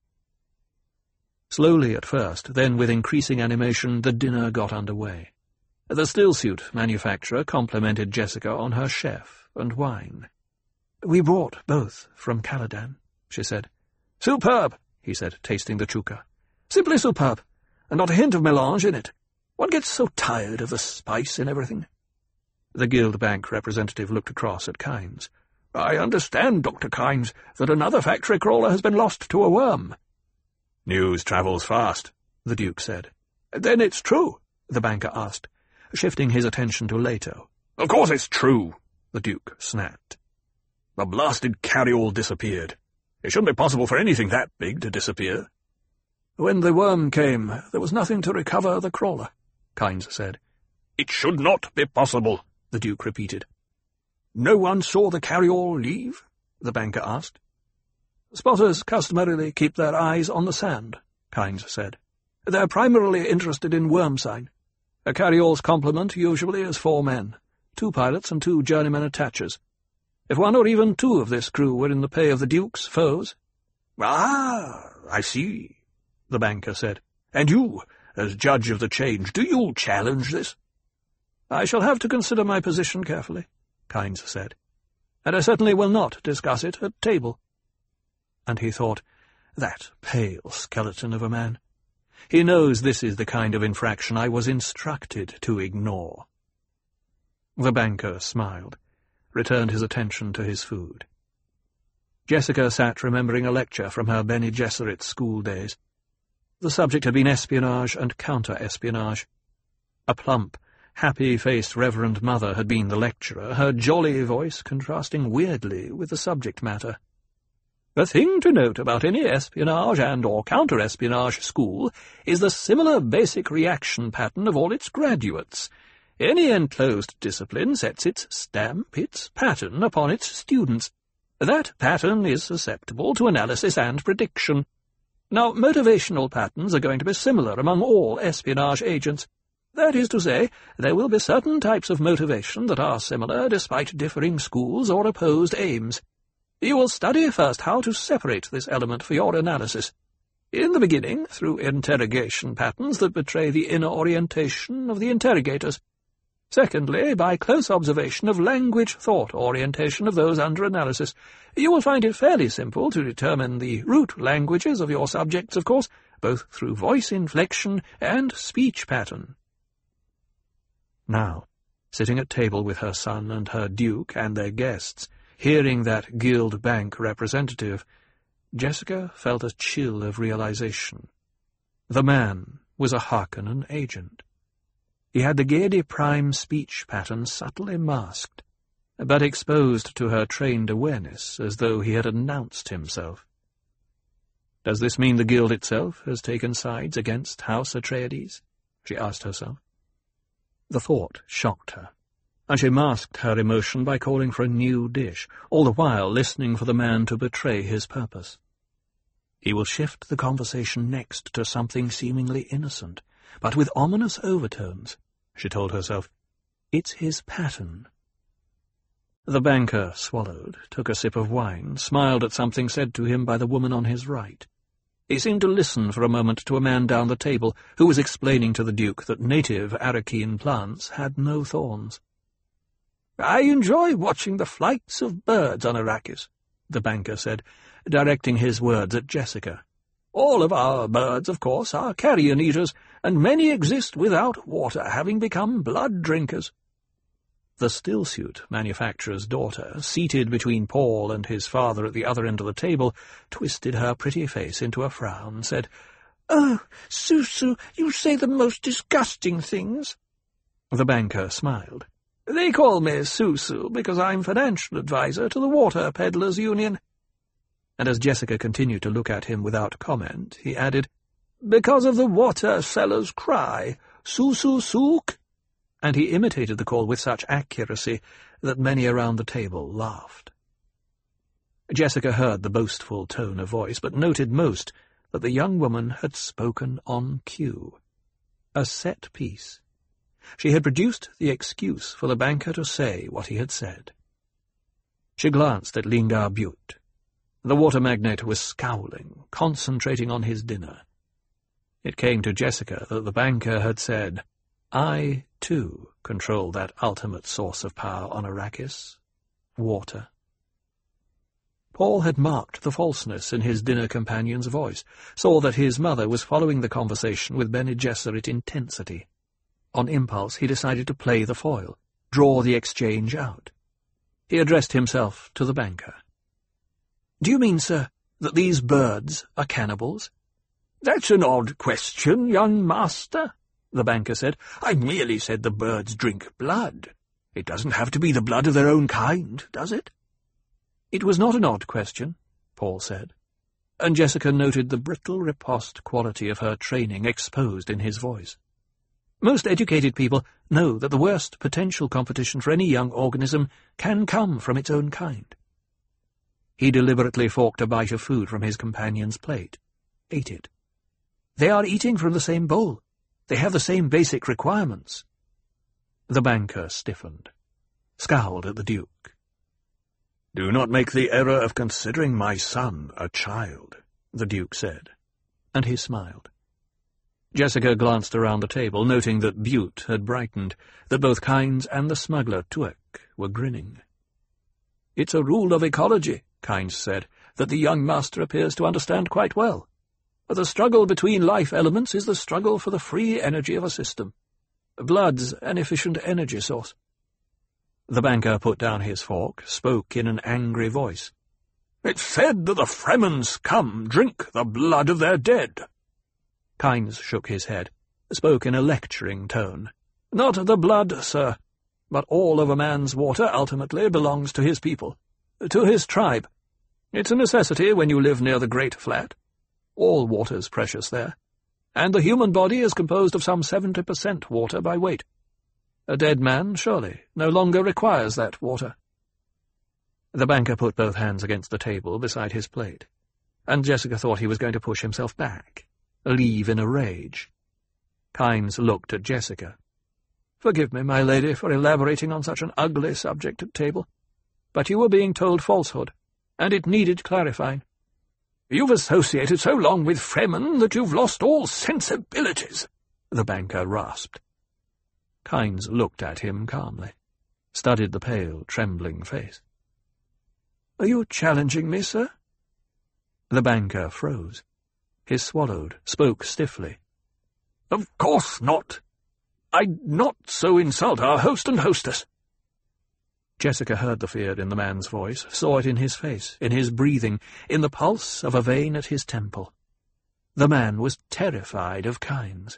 Slowly at first, then with increasing animation, the dinner got under way. The stillsuit manufacturer complimented Jessica on her chef and wine. "We brought both from Caladan," she said. "Superb," he said, tasting the chuka. "Simply superb, and not a hint of melange in it. One gets so tired of the spice in everything." The Guild Bank representative looked across at Kynes. "I understand, Dr. Kynes, that another factory crawler has been lost to a worm." "News travels fast," the Duke said. "Then it's true?" the banker asked, shifting his attention to Leto. "Of course it's true," the Duke snapped. "The blasted carryall disappeared. It shouldn't be possible for anything that big to disappear." "When the worm came, there was nothing to recover the crawler," Kynes said. "It should not be possible," the Duke repeated. "No one saw the carryall leave?" the banker asked. "Spotters customarily keep their eyes on the sand," Kynes said. "They're primarily interested in worm sign. A carryall's complement usually is 4 men, 2 pilots and 2 journeymen attachers. If one or even 2 of this crew were in the pay of the Duke's foes—" "Ah, I see," the banker said. "And you, as judge of the change, do you challenge this?" "I shall have to consider my position carefully," Kynes said, "and I certainly will not discuss it at table." And he thought, that pale skeleton of a man. He knows this is the kind of infraction I was instructed to ignore. The banker smiled, returned his attention to his food. Jessica sat remembering a lecture from her Bene Gesserit school days. The subject had been espionage and counter-espionage. A plump, happy-faced Reverend Mother had been the lecturer, her jolly voice contrasting weirdly with the subject matter. "The thing to note about any espionage and or counter-espionage school is the similar basic reaction pattern of all its graduates. Any enclosed discipline sets its stamp, its pattern, upon its students. That pattern is susceptible to analysis and prediction. Now, motivational patterns are going to be similar among all espionage agents. That is to say, there will be certain types of motivation that are similar despite differing schools or opposed aims. You will study first how to separate this element for your analysis. In the beginning, through interrogation patterns that betray the inner orientation of the interrogators. Secondly, by close observation of language-thought orientation of those under analysis. You will find it fairly simple to determine the root languages of your subjects, of course, both through voice inflection and speech pattern." Now, sitting at table with her son and her Duke and their guests, hearing that Guild Bank representative, Jessica felt a chill of realization. The man was a Harkonnen agent. He had the Geode Prime speech pattern subtly masked, but exposed to her trained awareness as though he had announced himself. Does this mean the Guild itself has taken sides against House Atreides? She asked herself. The thought shocked her, and she masked her emotion by calling for a new dish, all the while listening for the man to betray his purpose. He will shift the conversation next to something seemingly innocent, but with ominous overtones, she told herself. It's his pattern. The banker swallowed, took a sip of wine, smiled at something said to him by the woman on his right. He seemed to listen for a moment to a man down the table who was explaining to the Duke that native Arakeen plants had no thorns. "I enjoy watching the flights of birds on Arrakis," the banker said, directing his words at Jessica. "All of our birds, of course, are carrion eaters, and many exist without water, having become blood drinkers." The stillsuit manufacturer's daughter, seated between Paul and his father at the other end of the table, twisted her pretty face into a frown and said, "Oh, Susu, you say the most disgusting things." The banker smiled. "They call me Susu because I'm financial advisor to the Water Peddlers' Union." And as Jessica continued to look at him without comment, he added, "Because of the water seller's cry, Susu Sook," and he imitated the call with such accuracy that many around the table laughed. Jessica heard the boastful tone of voice, but noted most that the young woman had spoken on cue. A set piece. She had produced the excuse for the banker to say what he had said. She glanced at Lingard Butte. The water magnate was scowling, concentrating on his dinner. It came to Jessica that the banker had said, "I, too, control that ultimate source of power on Arrakis, water." Paul had marked the falseness in his dinner companion's voice, saw that his mother was following the conversation with Bene Gesserit intensity. On impulse, he decided to play the foil, draw the exchange out. He addressed himself to the banker. "Do you mean, sir, that these birds are cannibals?" "That's an odd question, young master," the banker said. "I merely said the birds drink blood. It doesn't have to be the blood of their own kind, does it?" "It was not an odd question," Paul said, and Jessica noted the brittle riposte quality of her training exposed in his voice. Most educated people know that the worst potential competition for any young organism can come from its own kind. He deliberately forked a bite of food from his companion's plate, ate it. They are eating from the same bowl. They have the same basic requirements. The banker stiffened, scowled at the Duke. "Do not make the error of considering my son a child," the Duke said, and he smiled. Jessica glanced around the table, noting that Butte had brightened, that both Kynes and the smuggler Tuek were grinning. "It's a rule of ecology," Kynes said, "that the young master appears to understand quite well. The struggle between life elements is the struggle for the free energy of a system. Blood's an efficient energy source." The banker put down his fork, spoke in an angry voice. "It's said that the Fremens come drink the blood of their dead." Kynes shook his head, spoke in a lecturing tone. "Not the blood, sir, but all of a man's water ultimately belongs to his people, to his tribe. It's a necessity when you live near the Great Flat. All water's precious there, and the human body is composed of some 70% water by weight. A dead man, surely, no longer requires that water." The banker put both hands against the table beside his plate, and Jessica thought he was going to push himself back, leave in a rage. Kynes looked at Jessica. "Forgive me, my lady, for elaborating on such an ugly subject at table, but you were being told falsehood, and it needed clarifying." "You've associated so long with Fremen that you've lost all sensibilities," the banker rasped. Kynes looked at him calmly, studied the pale, trembling face. "Are you challenging me, sir?" The banker froze. He swallowed, spoke stiffly. "Of course not. I'd not so insult our host and hostess." Jessica heard the fear in the man's voice, saw it in his face, in his breathing, in the pulse of a vein at his temple. The man was terrified of Kynes.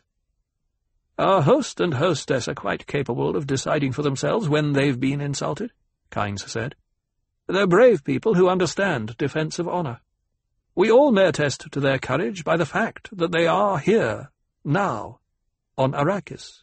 "Our host and hostess are quite capable of deciding for themselves when they've been insulted," Kynes said. "They're brave people who understand defense of honor. We all may attest to their courage by the fact that they are here, now, on Arrakis."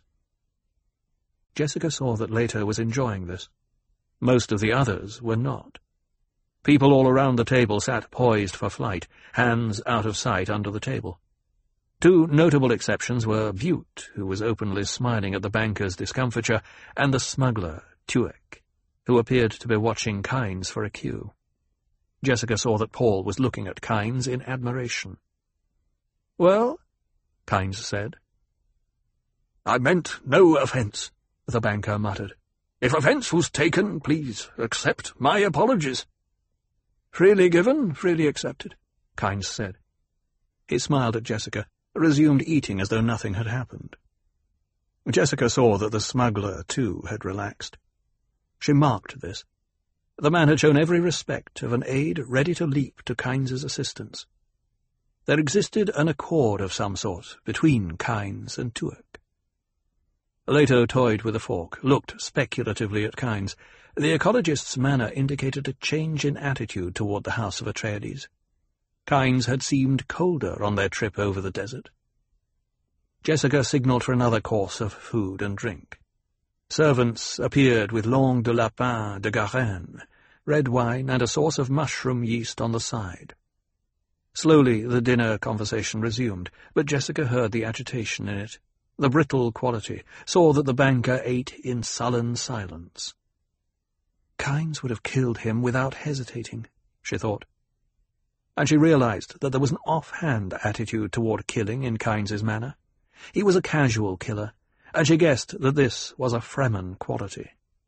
Jessica saw that Leto was enjoying this. Most of the others were not. People all around the table sat poised for flight, hands out of sight under the table. Two notable exceptions were Butte, who was openly smiling at the banker's discomfiture, and the smuggler, Tuek, who appeared to be watching Kynes for a cue. Jessica saw that Paul was looking at Kynes in admiration. "Well?" Kynes said. "I meant no offence," the banker muttered. "If offence was taken, please accept my apologies." "Freely given, freely accepted," Kynes said. He smiled at Jessica, resumed eating as though nothing had happened. Jessica saw that the smuggler, too, had relaxed. She marked this. The man had shown every respect of an aide ready to leap to Kynes's assistance. There existed an accord of some sort between Kynes and Tuek. Leto toyed with a fork, looked speculatively at Kynes. The ecologist's manner indicated a change in attitude toward the House of Atreides. Kynes had seemed colder on their trip over the desert. Jessica signalled for another course of food and drink. Servants appeared with langue de lapin de Garenne, red wine and a sauce of mushroom yeast on the side. Slowly the dinner conversation resumed, but Jessica heard the agitation in it, the brittle quality, saw that the banker ate in sullen silence. Kynes would have killed him without hesitating, she thought. And she realized that there was an off-hand attitude toward killing in Kynes's manner. He was a casual killer, and she guessed that this was a Fremen quality.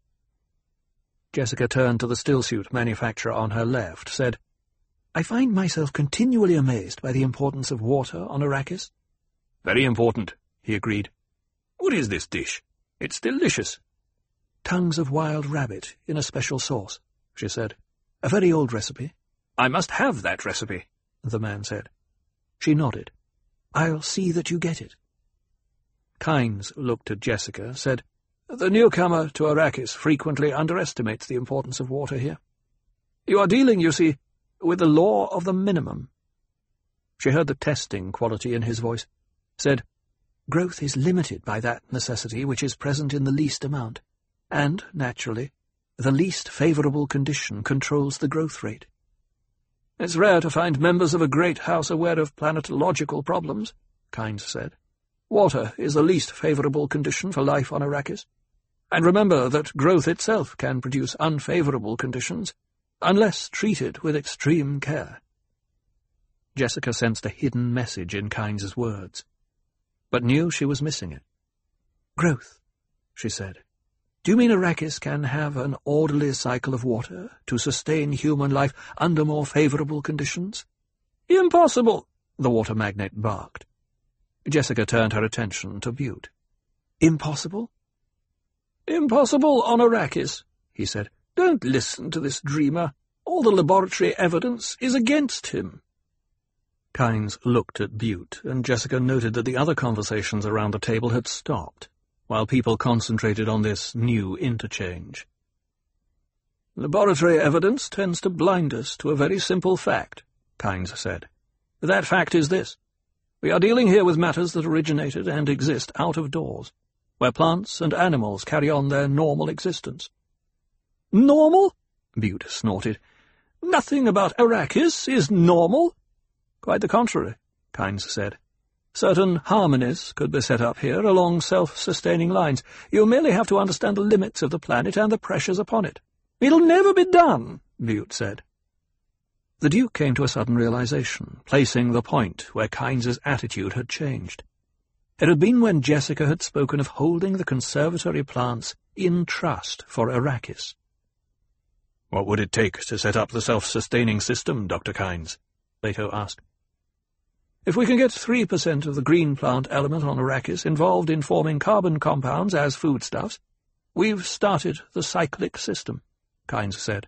Jessica turned to the stillsuit manufacturer on her left, said, "I find myself continually amazed by the importance of water on Arrakis." "Very important," he agreed. "What is this dish? It's delicious." "Tongues of wild rabbit in a special sauce," she said. "A very old recipe." "I must have that recipe," the man said. She nodded. "I'll see that you get it." Kynes looked at Jessica, said, "The newcomer to Arrakis frequently underestimates the importance of water here. You are dealing, you see, with the law of the minimum." She heard the testing quality in his voice, said, "Growth is limited by that necessity which is present in the least amount, and, naturally, the least favourable condition controls the growth rate." "It's rare to find members of a great house aware of planetological problems," Kynes said. "Water is the least favourable condition for life on Arrakis. And remember that growth itself can produce unfavourable conditions, unless treated with extreme care." Jessica sensed a hidden message in Kynes's words, but knew she was missing it. "Growth," she said. "Do you mean Arrakis can have an orderly cycle of water to sustain human life under more favourable conditions?" "Impossible," the water magnate barked. Jessica turned her attention to Butte. "Impossible?" "Impossible on Arrakis," he said. "Don't listen to this dreamer. All the laboratory evidence is against him." Kynes looked at Butte, and Jessica noted that the other conversations around the table had stopped, while people concentrated on this new interchange. "Laboratory evidence tends to blind us to a very simple fact," Kynes said. "That fact is this. We are dealing here with matters that originated and exist out of doors, where plants and animals carry on their normal existence." "Normal?" Butte snorted. "Nothing about Arrakis is normal." "Quite the contrary," Kynes said. "Certain harmonies could be set up here along self-sustaining lines. You merely have to understand the limits of the planet and the pressures upon it." "It'll never be done," Butte said. The Duke came to a sudden realization, placing the point where Kynes's attitude had changed. It had been when Jessica had spoken of holding the conservatory plants in trust for Arrakis. "What would it take to set up the self-sustaining system, Dr. Kynes?" Leto asked. "If we can get 3% of the green plant element on Arrakis involved in forming carbon compounds as foodstuffs, we've started the cyclic system," Kynes said.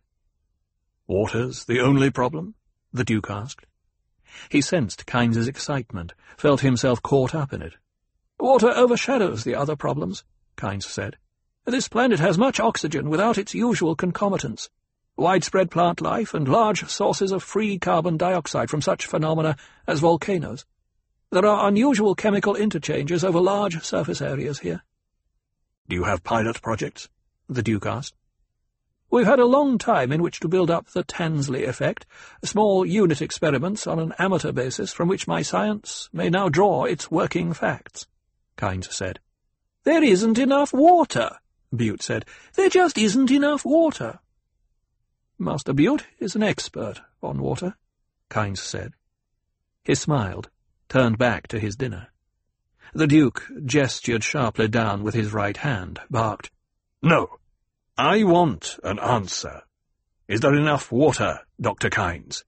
"Water's the only problem?" the Duke asked. He sensed Kynes's excitement, felt himself caught up in it. "Water overshadows the other problems," Kynes said. "This planet has much oxygen without its usual concomitants, widespread plant life and large sources of free carbon dioxide from such phenomena as volcanoes. There are unusual chemical interchanges over large surface areas here." "Do you have pilot projects?" the Duke asked. "We've had a long time in which to build up the Tansley effect, small unit experiments on an amateur basis from which my science may now draw its working facts," Kynes said. "There isn't enough water," Butte said. "There just isn't enough water." "Master Butte is an expert on water," Kynes said. He smiled, turned back to his dinner. The Duke gestured sharply down with his right hand, barked, "No! I want an answer. Is there enough water, Dr. Kynes?"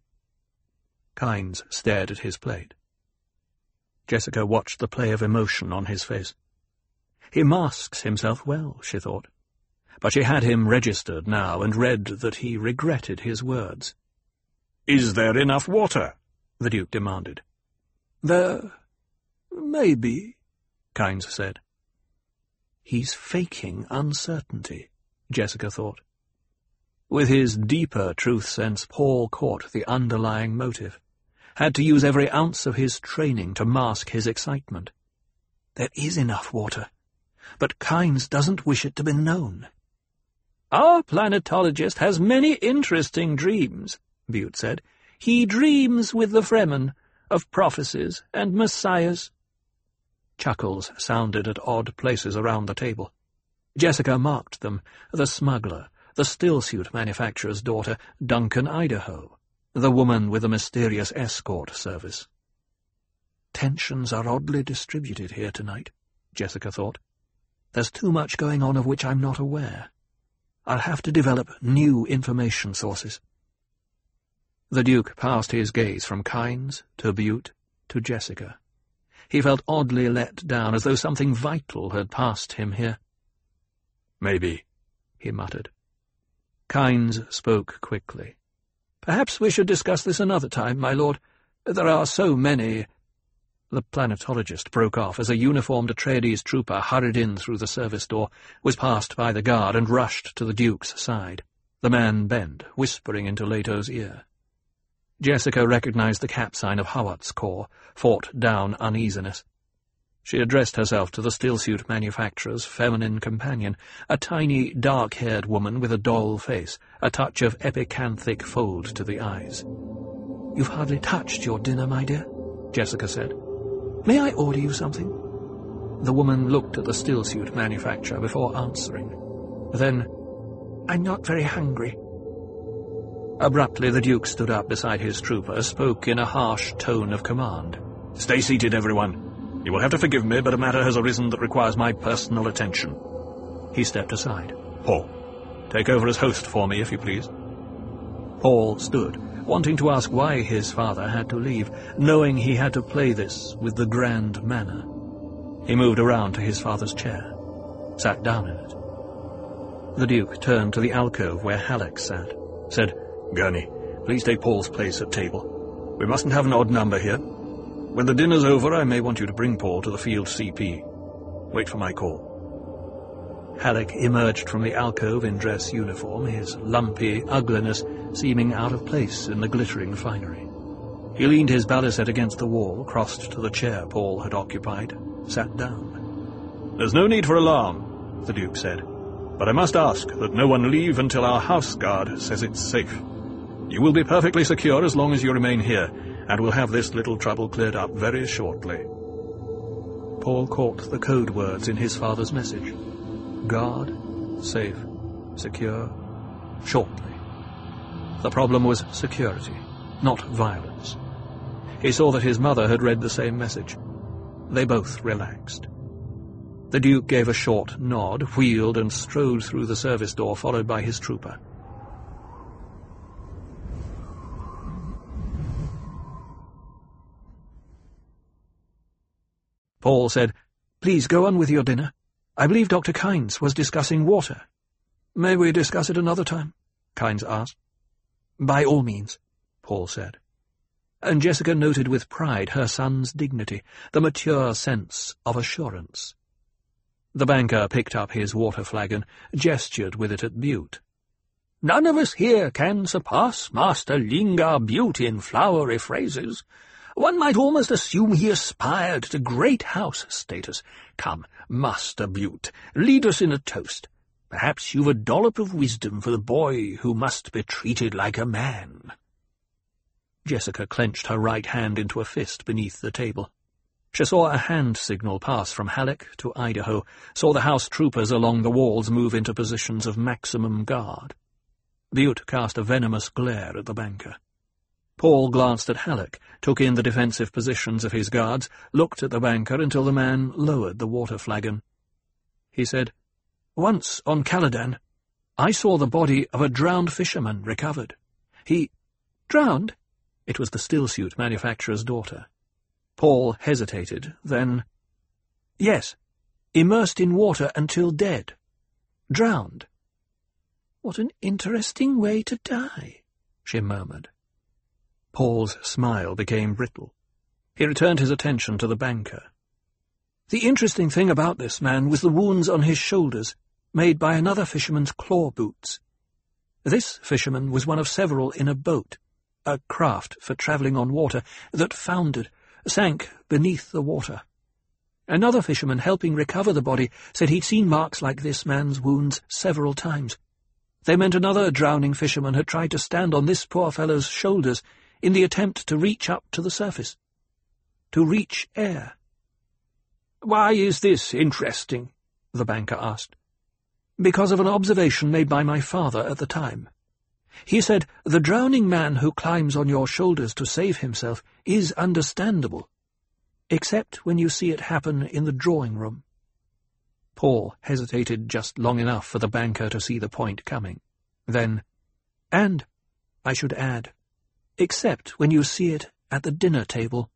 Kynes stared at his plate. Jessica watched the play of emotion on his face. He masks himself well, she thought. but she had him registered now and read that he regretted his words. "Is there enough water?" the Duke demanded. "There may be," Kynes said. He's faking uncertainty, Jessica thought. With his deeper truth sense, Paul caught the underlying motive, had to use every ounce of his training to mask his excitement. There is enough water, but Kynes doesn't wish it to be known. "Our planetologist has many interesting dreams," Bute said. "He dreams with the Fremen, of prophecies and messiahs." Chuckles sounded at odd places around the table. Jessica marked them: the smuggler, the stillsuit manufacturer's daughter, Duncan Idaho, the woman with the mysterious escort service. Tensions are oddly distributed here tonight, Jessica thought. There's too much going on of which I'm not aware. I'll have to develop new information sources. The Duke passed his gaze from Kynes to Bute to Jessica. He felt oddly let down, as though something vital had passed him here. "Maybe," he muttered. Kynes spoke quickly. "Perhaps we should discuss this another time, my lord. There are so many—" The planetologist broke off as a uniformed Atreides trooper hurried in through the service door, was passed by the guard, and rushed to the Duke's side. The man bent, whispering into Leto's ear. Jessica recognized the cap sign of Hawat's Corps, fought down uneasiness. She addressed herself to the stillsuit manufacturer's feminine companion, a tiny, dark-haired woman with a doll face, a touch of epicanthic fold to the eyes. "You've hardly touched your dinner, my dear," Jessica said. "May I order you something?" The woman looked at the stillsuit manufacturer before answering. Then, "I'm not very hungry." Abruptly the Duke stood up beside his trooper, spoke in a harsh tone of command. "Stay seated, everyone. You will have to forgive me, but a matter has arisen that requires my personal attention." He stepped aside. "Paul, take over as host for me, if you please." Paul stood, wanting to ask why his father had to leave, knowing he had to play this with the grand manner. He moved around to his father's chair, sat down in it. The Duke turned to the alcove where Halleck sat, said, "Gurney, please take Paul's place at table. We mustn't have an odd number here. When the dinner's over, I may want you to bring Paul to the field CP. Wait for my call." Halleck emerged from the alcove in dress uniform, his lumpy ugliness seeming out of place in the glittering finery. He leaned his balisette against the wall, crossed to the chair Paul had occupied, sat down. "There's no need for alarm," the Duke said, "but I must ask that no one leave until our house guard says it's safe. You will be perfectly secure as long as you remain here, and we'll have this little trouble cleared up very shortly." Paul caught the code words in his father's message. Guard, safe, secure, shortly. The problem was security, not violence. He saw that his mother had read the same message. They both relaxed. The Duke gave a short nod, wheeled, and strode through the service door, followed by his trooper. Paul said, "Please go on with your dinner. I believe Dr. Kynes was discussing water." "May we discuss it another time?" Kynes asked. "By all means," Paul said. And Jessica noted with pride her son's dignity, the mature sense of assurance. The banker picked up his water flagon, gestured with it at Bute. "None of us here can surpass Master Lingar Bute in flowery phrases. One might almost assume he aspired to great house status. Come, Master Bute, lead us in a toast. Perhaps you've a dollop of wisdom for the boy who must be treated like a man." Jessica clenched her right hand into a fist beneath the table. She saw a hand signal pass from Halleck to Idaho, saw the house troopers along the walls move into positions of maximum guard. Bute cast a venomous glare at the banker. Paul glanced at Halleck, took in the defensive positions of his guards, looked at the banker until the man lowered the water flagon. He said, "Once on Caladan, I saw the body of a drowned fisherman recovered. He—" "Drowned?" It was the stillsuit manufacturer's daughter. Paul hesitated, then— "Yes, immersed in water until dead. Drowned. "What an interesting way to die," she murmured. Paul's smile became brittle. He returned his attention to the banker. The interesting thing about this man was the wounds on his shoulders, made by another fisherman's claw boots. This fisherman was one of several in a boat, a craft for travelling on water, that foundered, sank beneath the water. Another fisherman helping recover the body said he'd seen marks like this man's wounds several times. They meant another drowning fisherman had tried to stand on this poor fellow's shoulders in the attempt to reach up to the surface, to reach air. "Why is this interesting?" the banker asked. "Because of an observation made by my father at the time. He said, the drowning man who climbs on your shoulders to save himself is understandable, except when you see it happen in the drawing-room." Paul hesitated just long enough for the banker to see the point coming. Then, "And, I should add, except when you see it at the dinner table."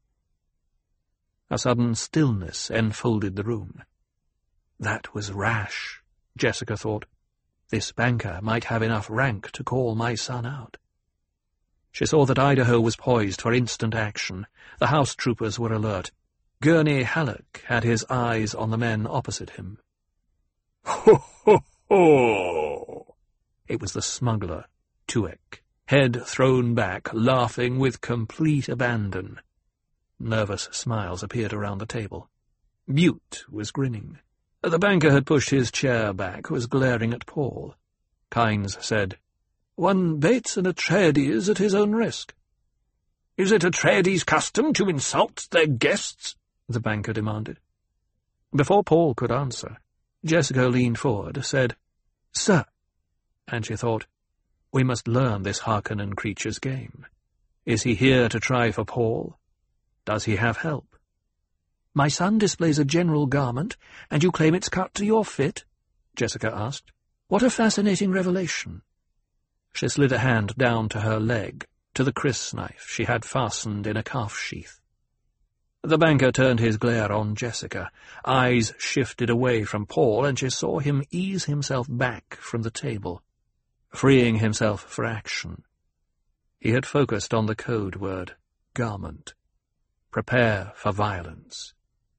A sudden stillness enfolded the room. That was rash, Jessica thought. This banker might have enough rank to call my son out. She saw that Idaho was poised for instant action. The house troopers were alert. Gurney Halleck had his eyes on the men opposite him. "Ho, ho, ho!" It was the smuggler, Tuek, head thrown back, laughing with complete abandon. Nervous smiles appeared around the table. Butte was grinning. The banker had pushed his chair back, was glaring at Paul. Kynes said, "One baits an Atreides at his own risk." "Is it Atreides' custom to insult their guests?" the banker demanded. Before Paul could answer, Jessica leaned forward, said, "Sir," and she thought, we must learn this Harkonnen creature's game. Is he here to try for Paul? Does he have help? "My son displays a general garment, and you claim it's cut to your fit?" Jessica asked. "What a fascinating revelation." She slid a hand down to her leg, to the crysknife she had fastened in a calf sheath. The banker turned his glare on Jessica. Eyes shifted away from Paul, and she saw him ease himself back from the table, freeing himself for action. He had focused on the code word, garment. Prepare for violence.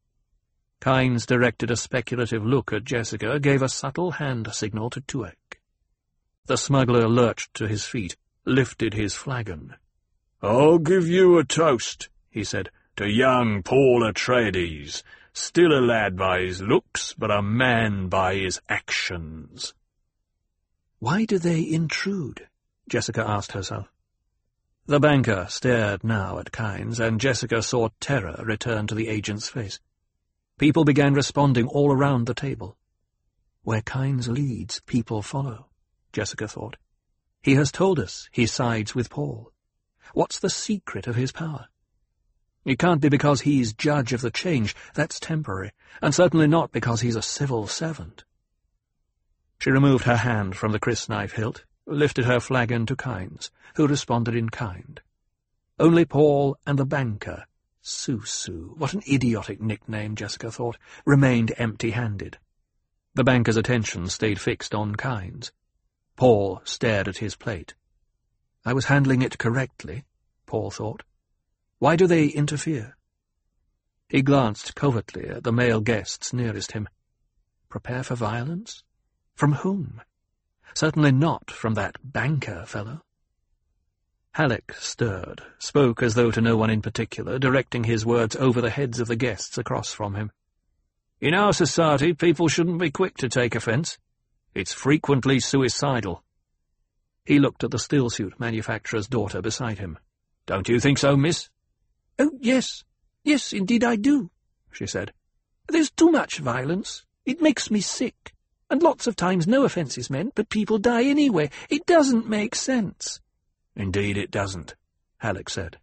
Kynes directed a speculative look at Jessica, gave a subtle hand signal to Tuek. The smuggler lurched to his feet, lifted his flagon. "I'll give you a toast," he said, "to young Paul Atreides, still a lad by his looks, but a man by his actions." Why do they intrude? Jessica asked herself. The banker stared now at Kynes, and Jessica saw terror return to the agent's face. People began responding all around the table. Where Kynes leads, people follow, Jessica thought. He has told us he sides with Paul. What's the secret of his power? It can't be because he's judge of the change, that's temporary, and certainly not because he's a civil servant. She removed her hand from the crysknife hilt, lifted her flagon to Kynes, who responded in kind. Only Paul and the banker, Susu, what an idiotic nickname, Jessica thought, remained empty-handed. The banker's attention stayed fixed on Kynes. Paul stared at his plate. I was handling it correctly, Paul thought. Why do they interfere? He glanced covertly at the male guests nearest him. Prepare for violence? From whom? Certainly not from that banker fellow. Halleck stirred, spoke as though to no one in particular, directing his words over the heads of the guests across from him. In our society, people shouldn't be quick to take offence. It's frequently suicidal. He looked at the stillsuit manufacturer's daughter beside him. Don't you think so, miss? Oh, yes. Yes, indeed I do, she said. There's too much violence. It makes me sick. And lots of times no offence is meant, but people die anyway. It doesn't make sense. Indeed it doesn't, Halleck said.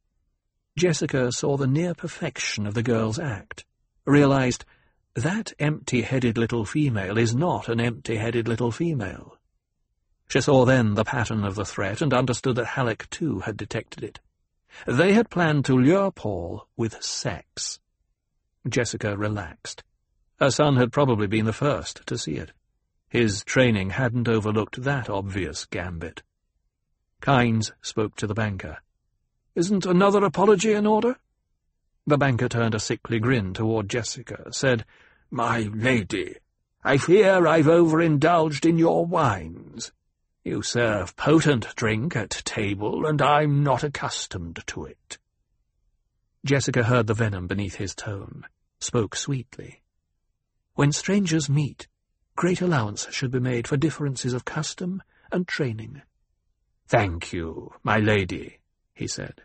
Jessica saw the near perfection of the girl's act, realized that empty-headed little female is not an empty-headed little female. She saw then the pattern of the threat and understood that Halleck too had detected it. They had planned to lure Paul with sex. Jessica relaxed. Her son had probably been the first to see it. His training hadn't overlooked that obvious gambit. Kynes spoke to the banker. "Isn't another apology in order?" The banker turned a sickly grin toward Jessica, said, "My lady, I fear I've overindulged in your wines. You serve potent drink at table, and I'm not accustomed to it." Jessica heard the venom beneath his tone, spoke sweetly. "When strangers meet, great allowance should be made for differences of custom and training." "Thank you, my lady," he said.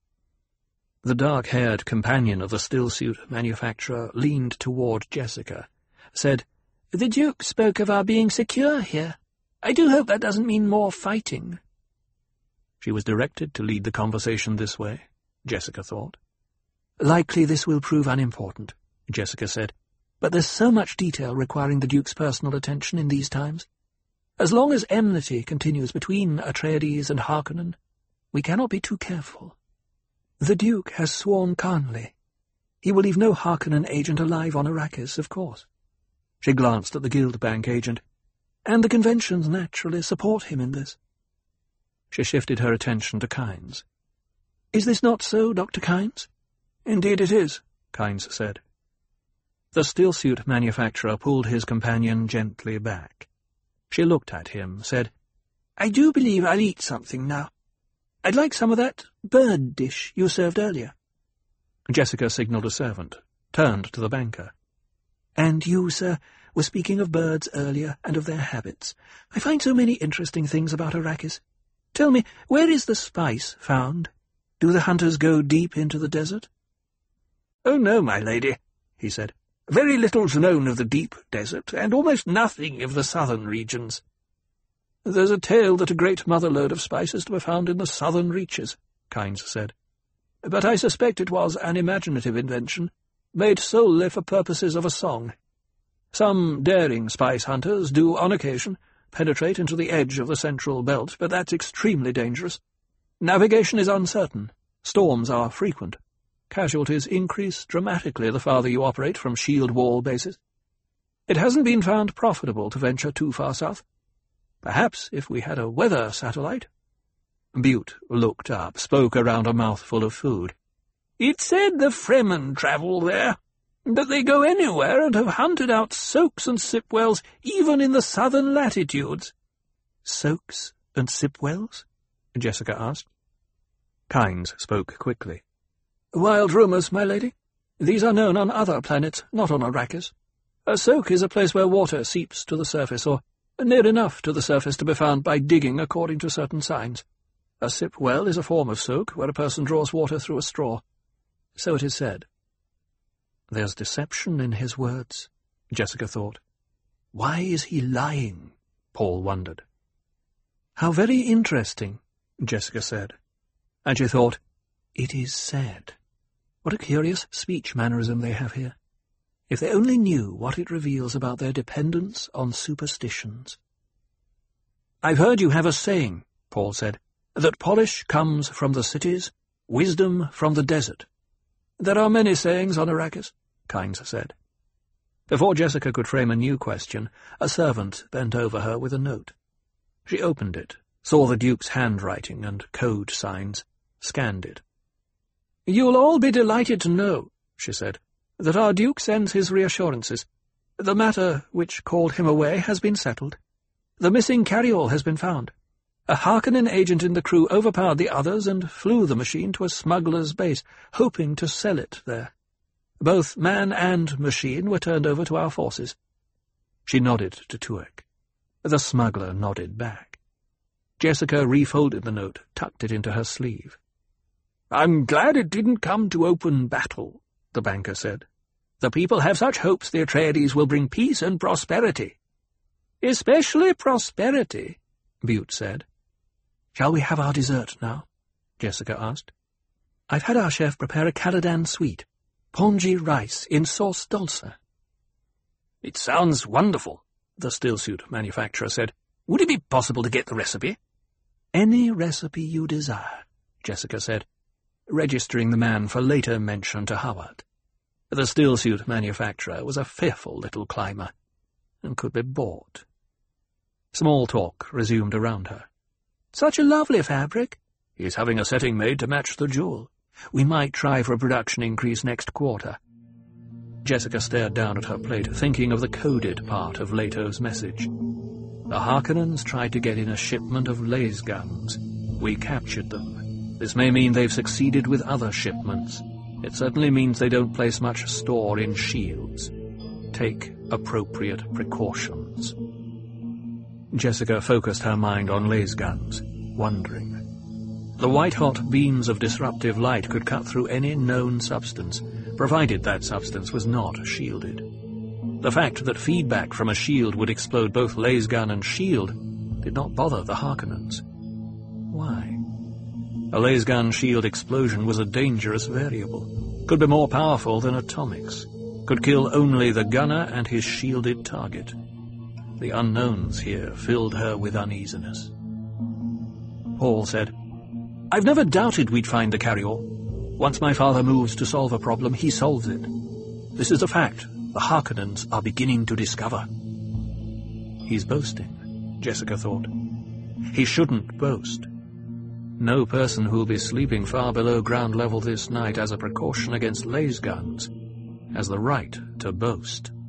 The dark-haired companion of the still-suit manufacturer leaned toward Jessica, said, "The Duke spoke of our being secure here. I do hope that doesn't mean more fighting." She was directed to lead the conversation this way, Jessica thought. "Likely this will prove unimportant," Jessica said, "but there's so much detail requiring the Duke's personal attention in these times. As long as enmity continues between Atreides and Harkonnen, we cannot be too careful. The Duke has sworn Khanli. He will leave no Harkonnen agent alive on Arrakis, of course." She glanced at the Guildbank agent. "And the conventions naturally support him in this." She shifted her attention to Kynes. "Is this not so, Dr. Kynes?" "Indeed it is," Kynes said. The still-suit manufacturer pulled his companion gently back. She looked at him, said, "I do believe I'll eat something now. I'd like some of that bird dish you served earlier." Jessica signalled a servant, turned to the banker. "And you, sir, were speaking of birds earlier and of their habits. I find so many interesting things about Arrakis. Tell me, where is the spice found? Do the hunters go deep into the desert?" "Oh, no, my lady," he said. "Very little's known of the deep desert, and almost nothing of the southern regions. There's a tale that a great mother-lode of spice is to be found in the southern reaches," Kynes said. "But I suspect it was an imaginative invention, made solely for purposes of a song. Some daring spice hunters do, on occasion, penetrate into the edge of the central belt, but that's extremely dangerous. Navigation is uncertain, storms are frequent. Casualties increase dramatically the farther you operate from shield wall bases. It hasn't been found profitable to venture too far south. Perhaps if we had a weather satellite—" Butte looked up, spoke around a mouthful of food. "It's said the Fremen travel there, that they go anywhere and have hunted out soaks and sipwells even in the southern latitudes." "Soaks and sipwells?" Jessica asked. Kynes spoke quickly. "Wild rumours, my lady. These are known on other planets, not on Arrakis. A soak is a place where water seeps to the surface, or near enough to the surface to be found by digging according to certain signs. A sip well is a form of soak, where a person draws water through a straw. So it is said." "There's deception in his words," Jessica thought. "Why is he lying?" Paul wondered. "How very interesting," Jessica said. And she thought, "It is said. What a curious speech mannerism they have here. If they only knew what it reveals about their dependence on superstitions." "I've heard you have a saying," Paul said, "that polish comes from the cities, wisdom from the desert." "There are many sayings on Arrakis," Kynes said. Before Jessica could frame a new question, a servant bent over her with a note. She opened it, saw the Duke's handwriting and code signs, scanned it. "You'll all be delighted to know," she said, "that our Duke sends his reassurances. The matter which called him away has been settled. The missing carryall has been found. A Harkonnen agent in the crew overpowered the others and flew the machine to a smuggler's base, hoping to sell it there. Both man and machine were turned over to our forces." She nodded to Tuek. The smuggler nodded back. Jessica refolded the note, tucked it into her sleeve. "I'm glad it didn't come to open battle," the banker said. "The people have such hopes the Atreides will bring peace and prosperity." "Especially prosperity," Butte said. "Shall we have our dessert now?" Jessica asked. "I've had our chef prepare a Caladan sweet, pongy rice in sauce dulce." "It sounds wonderful," the stillsuit manufacturer said. "Would it be possible to get the recipe?" "Any recipe you desire," Jessica said, registering the man for later mention to Howard. The stillsuit manufacturer was a fearful little climber, and could be bought. Small talk resumed around her. "Such a lovely fabric." "He's having a setting made to match the jewel. We might try for a production increase next quarter." Jessica stared down at her plate, thinking of the coded part of Leto's message. "The Harkonnens tried to get in a shipment of laser guns. We captured them. This may mean they've succeeded with other shipments. It certainly means they don't place much store in shields. Take appropriate precautions." Jessica focused her mind on laser guns, wondering. The white-hot beams of disruptive light could cut through any known substance, provided that substance was not shielded. The fact that feedback from a shield would explode both laser gun and shield did not bother the Harkonnens. Why? A laser gun shield explosion was a dangerous variable, could be more powerful than atomics, could kill only the gunner and his shielded target. The unknowns here filled her with uneasiness. Paul said, "I've never doubted we'd find the carry-all. Once my father moves to solve a problem, he solves it. This is a fact the Harkonnens are beginning to discover." He's boasting, Jessica thought. He shouldn't boast. No person who'll be sleeping far below ground level this night as a precaution against laser guns has the right to boast.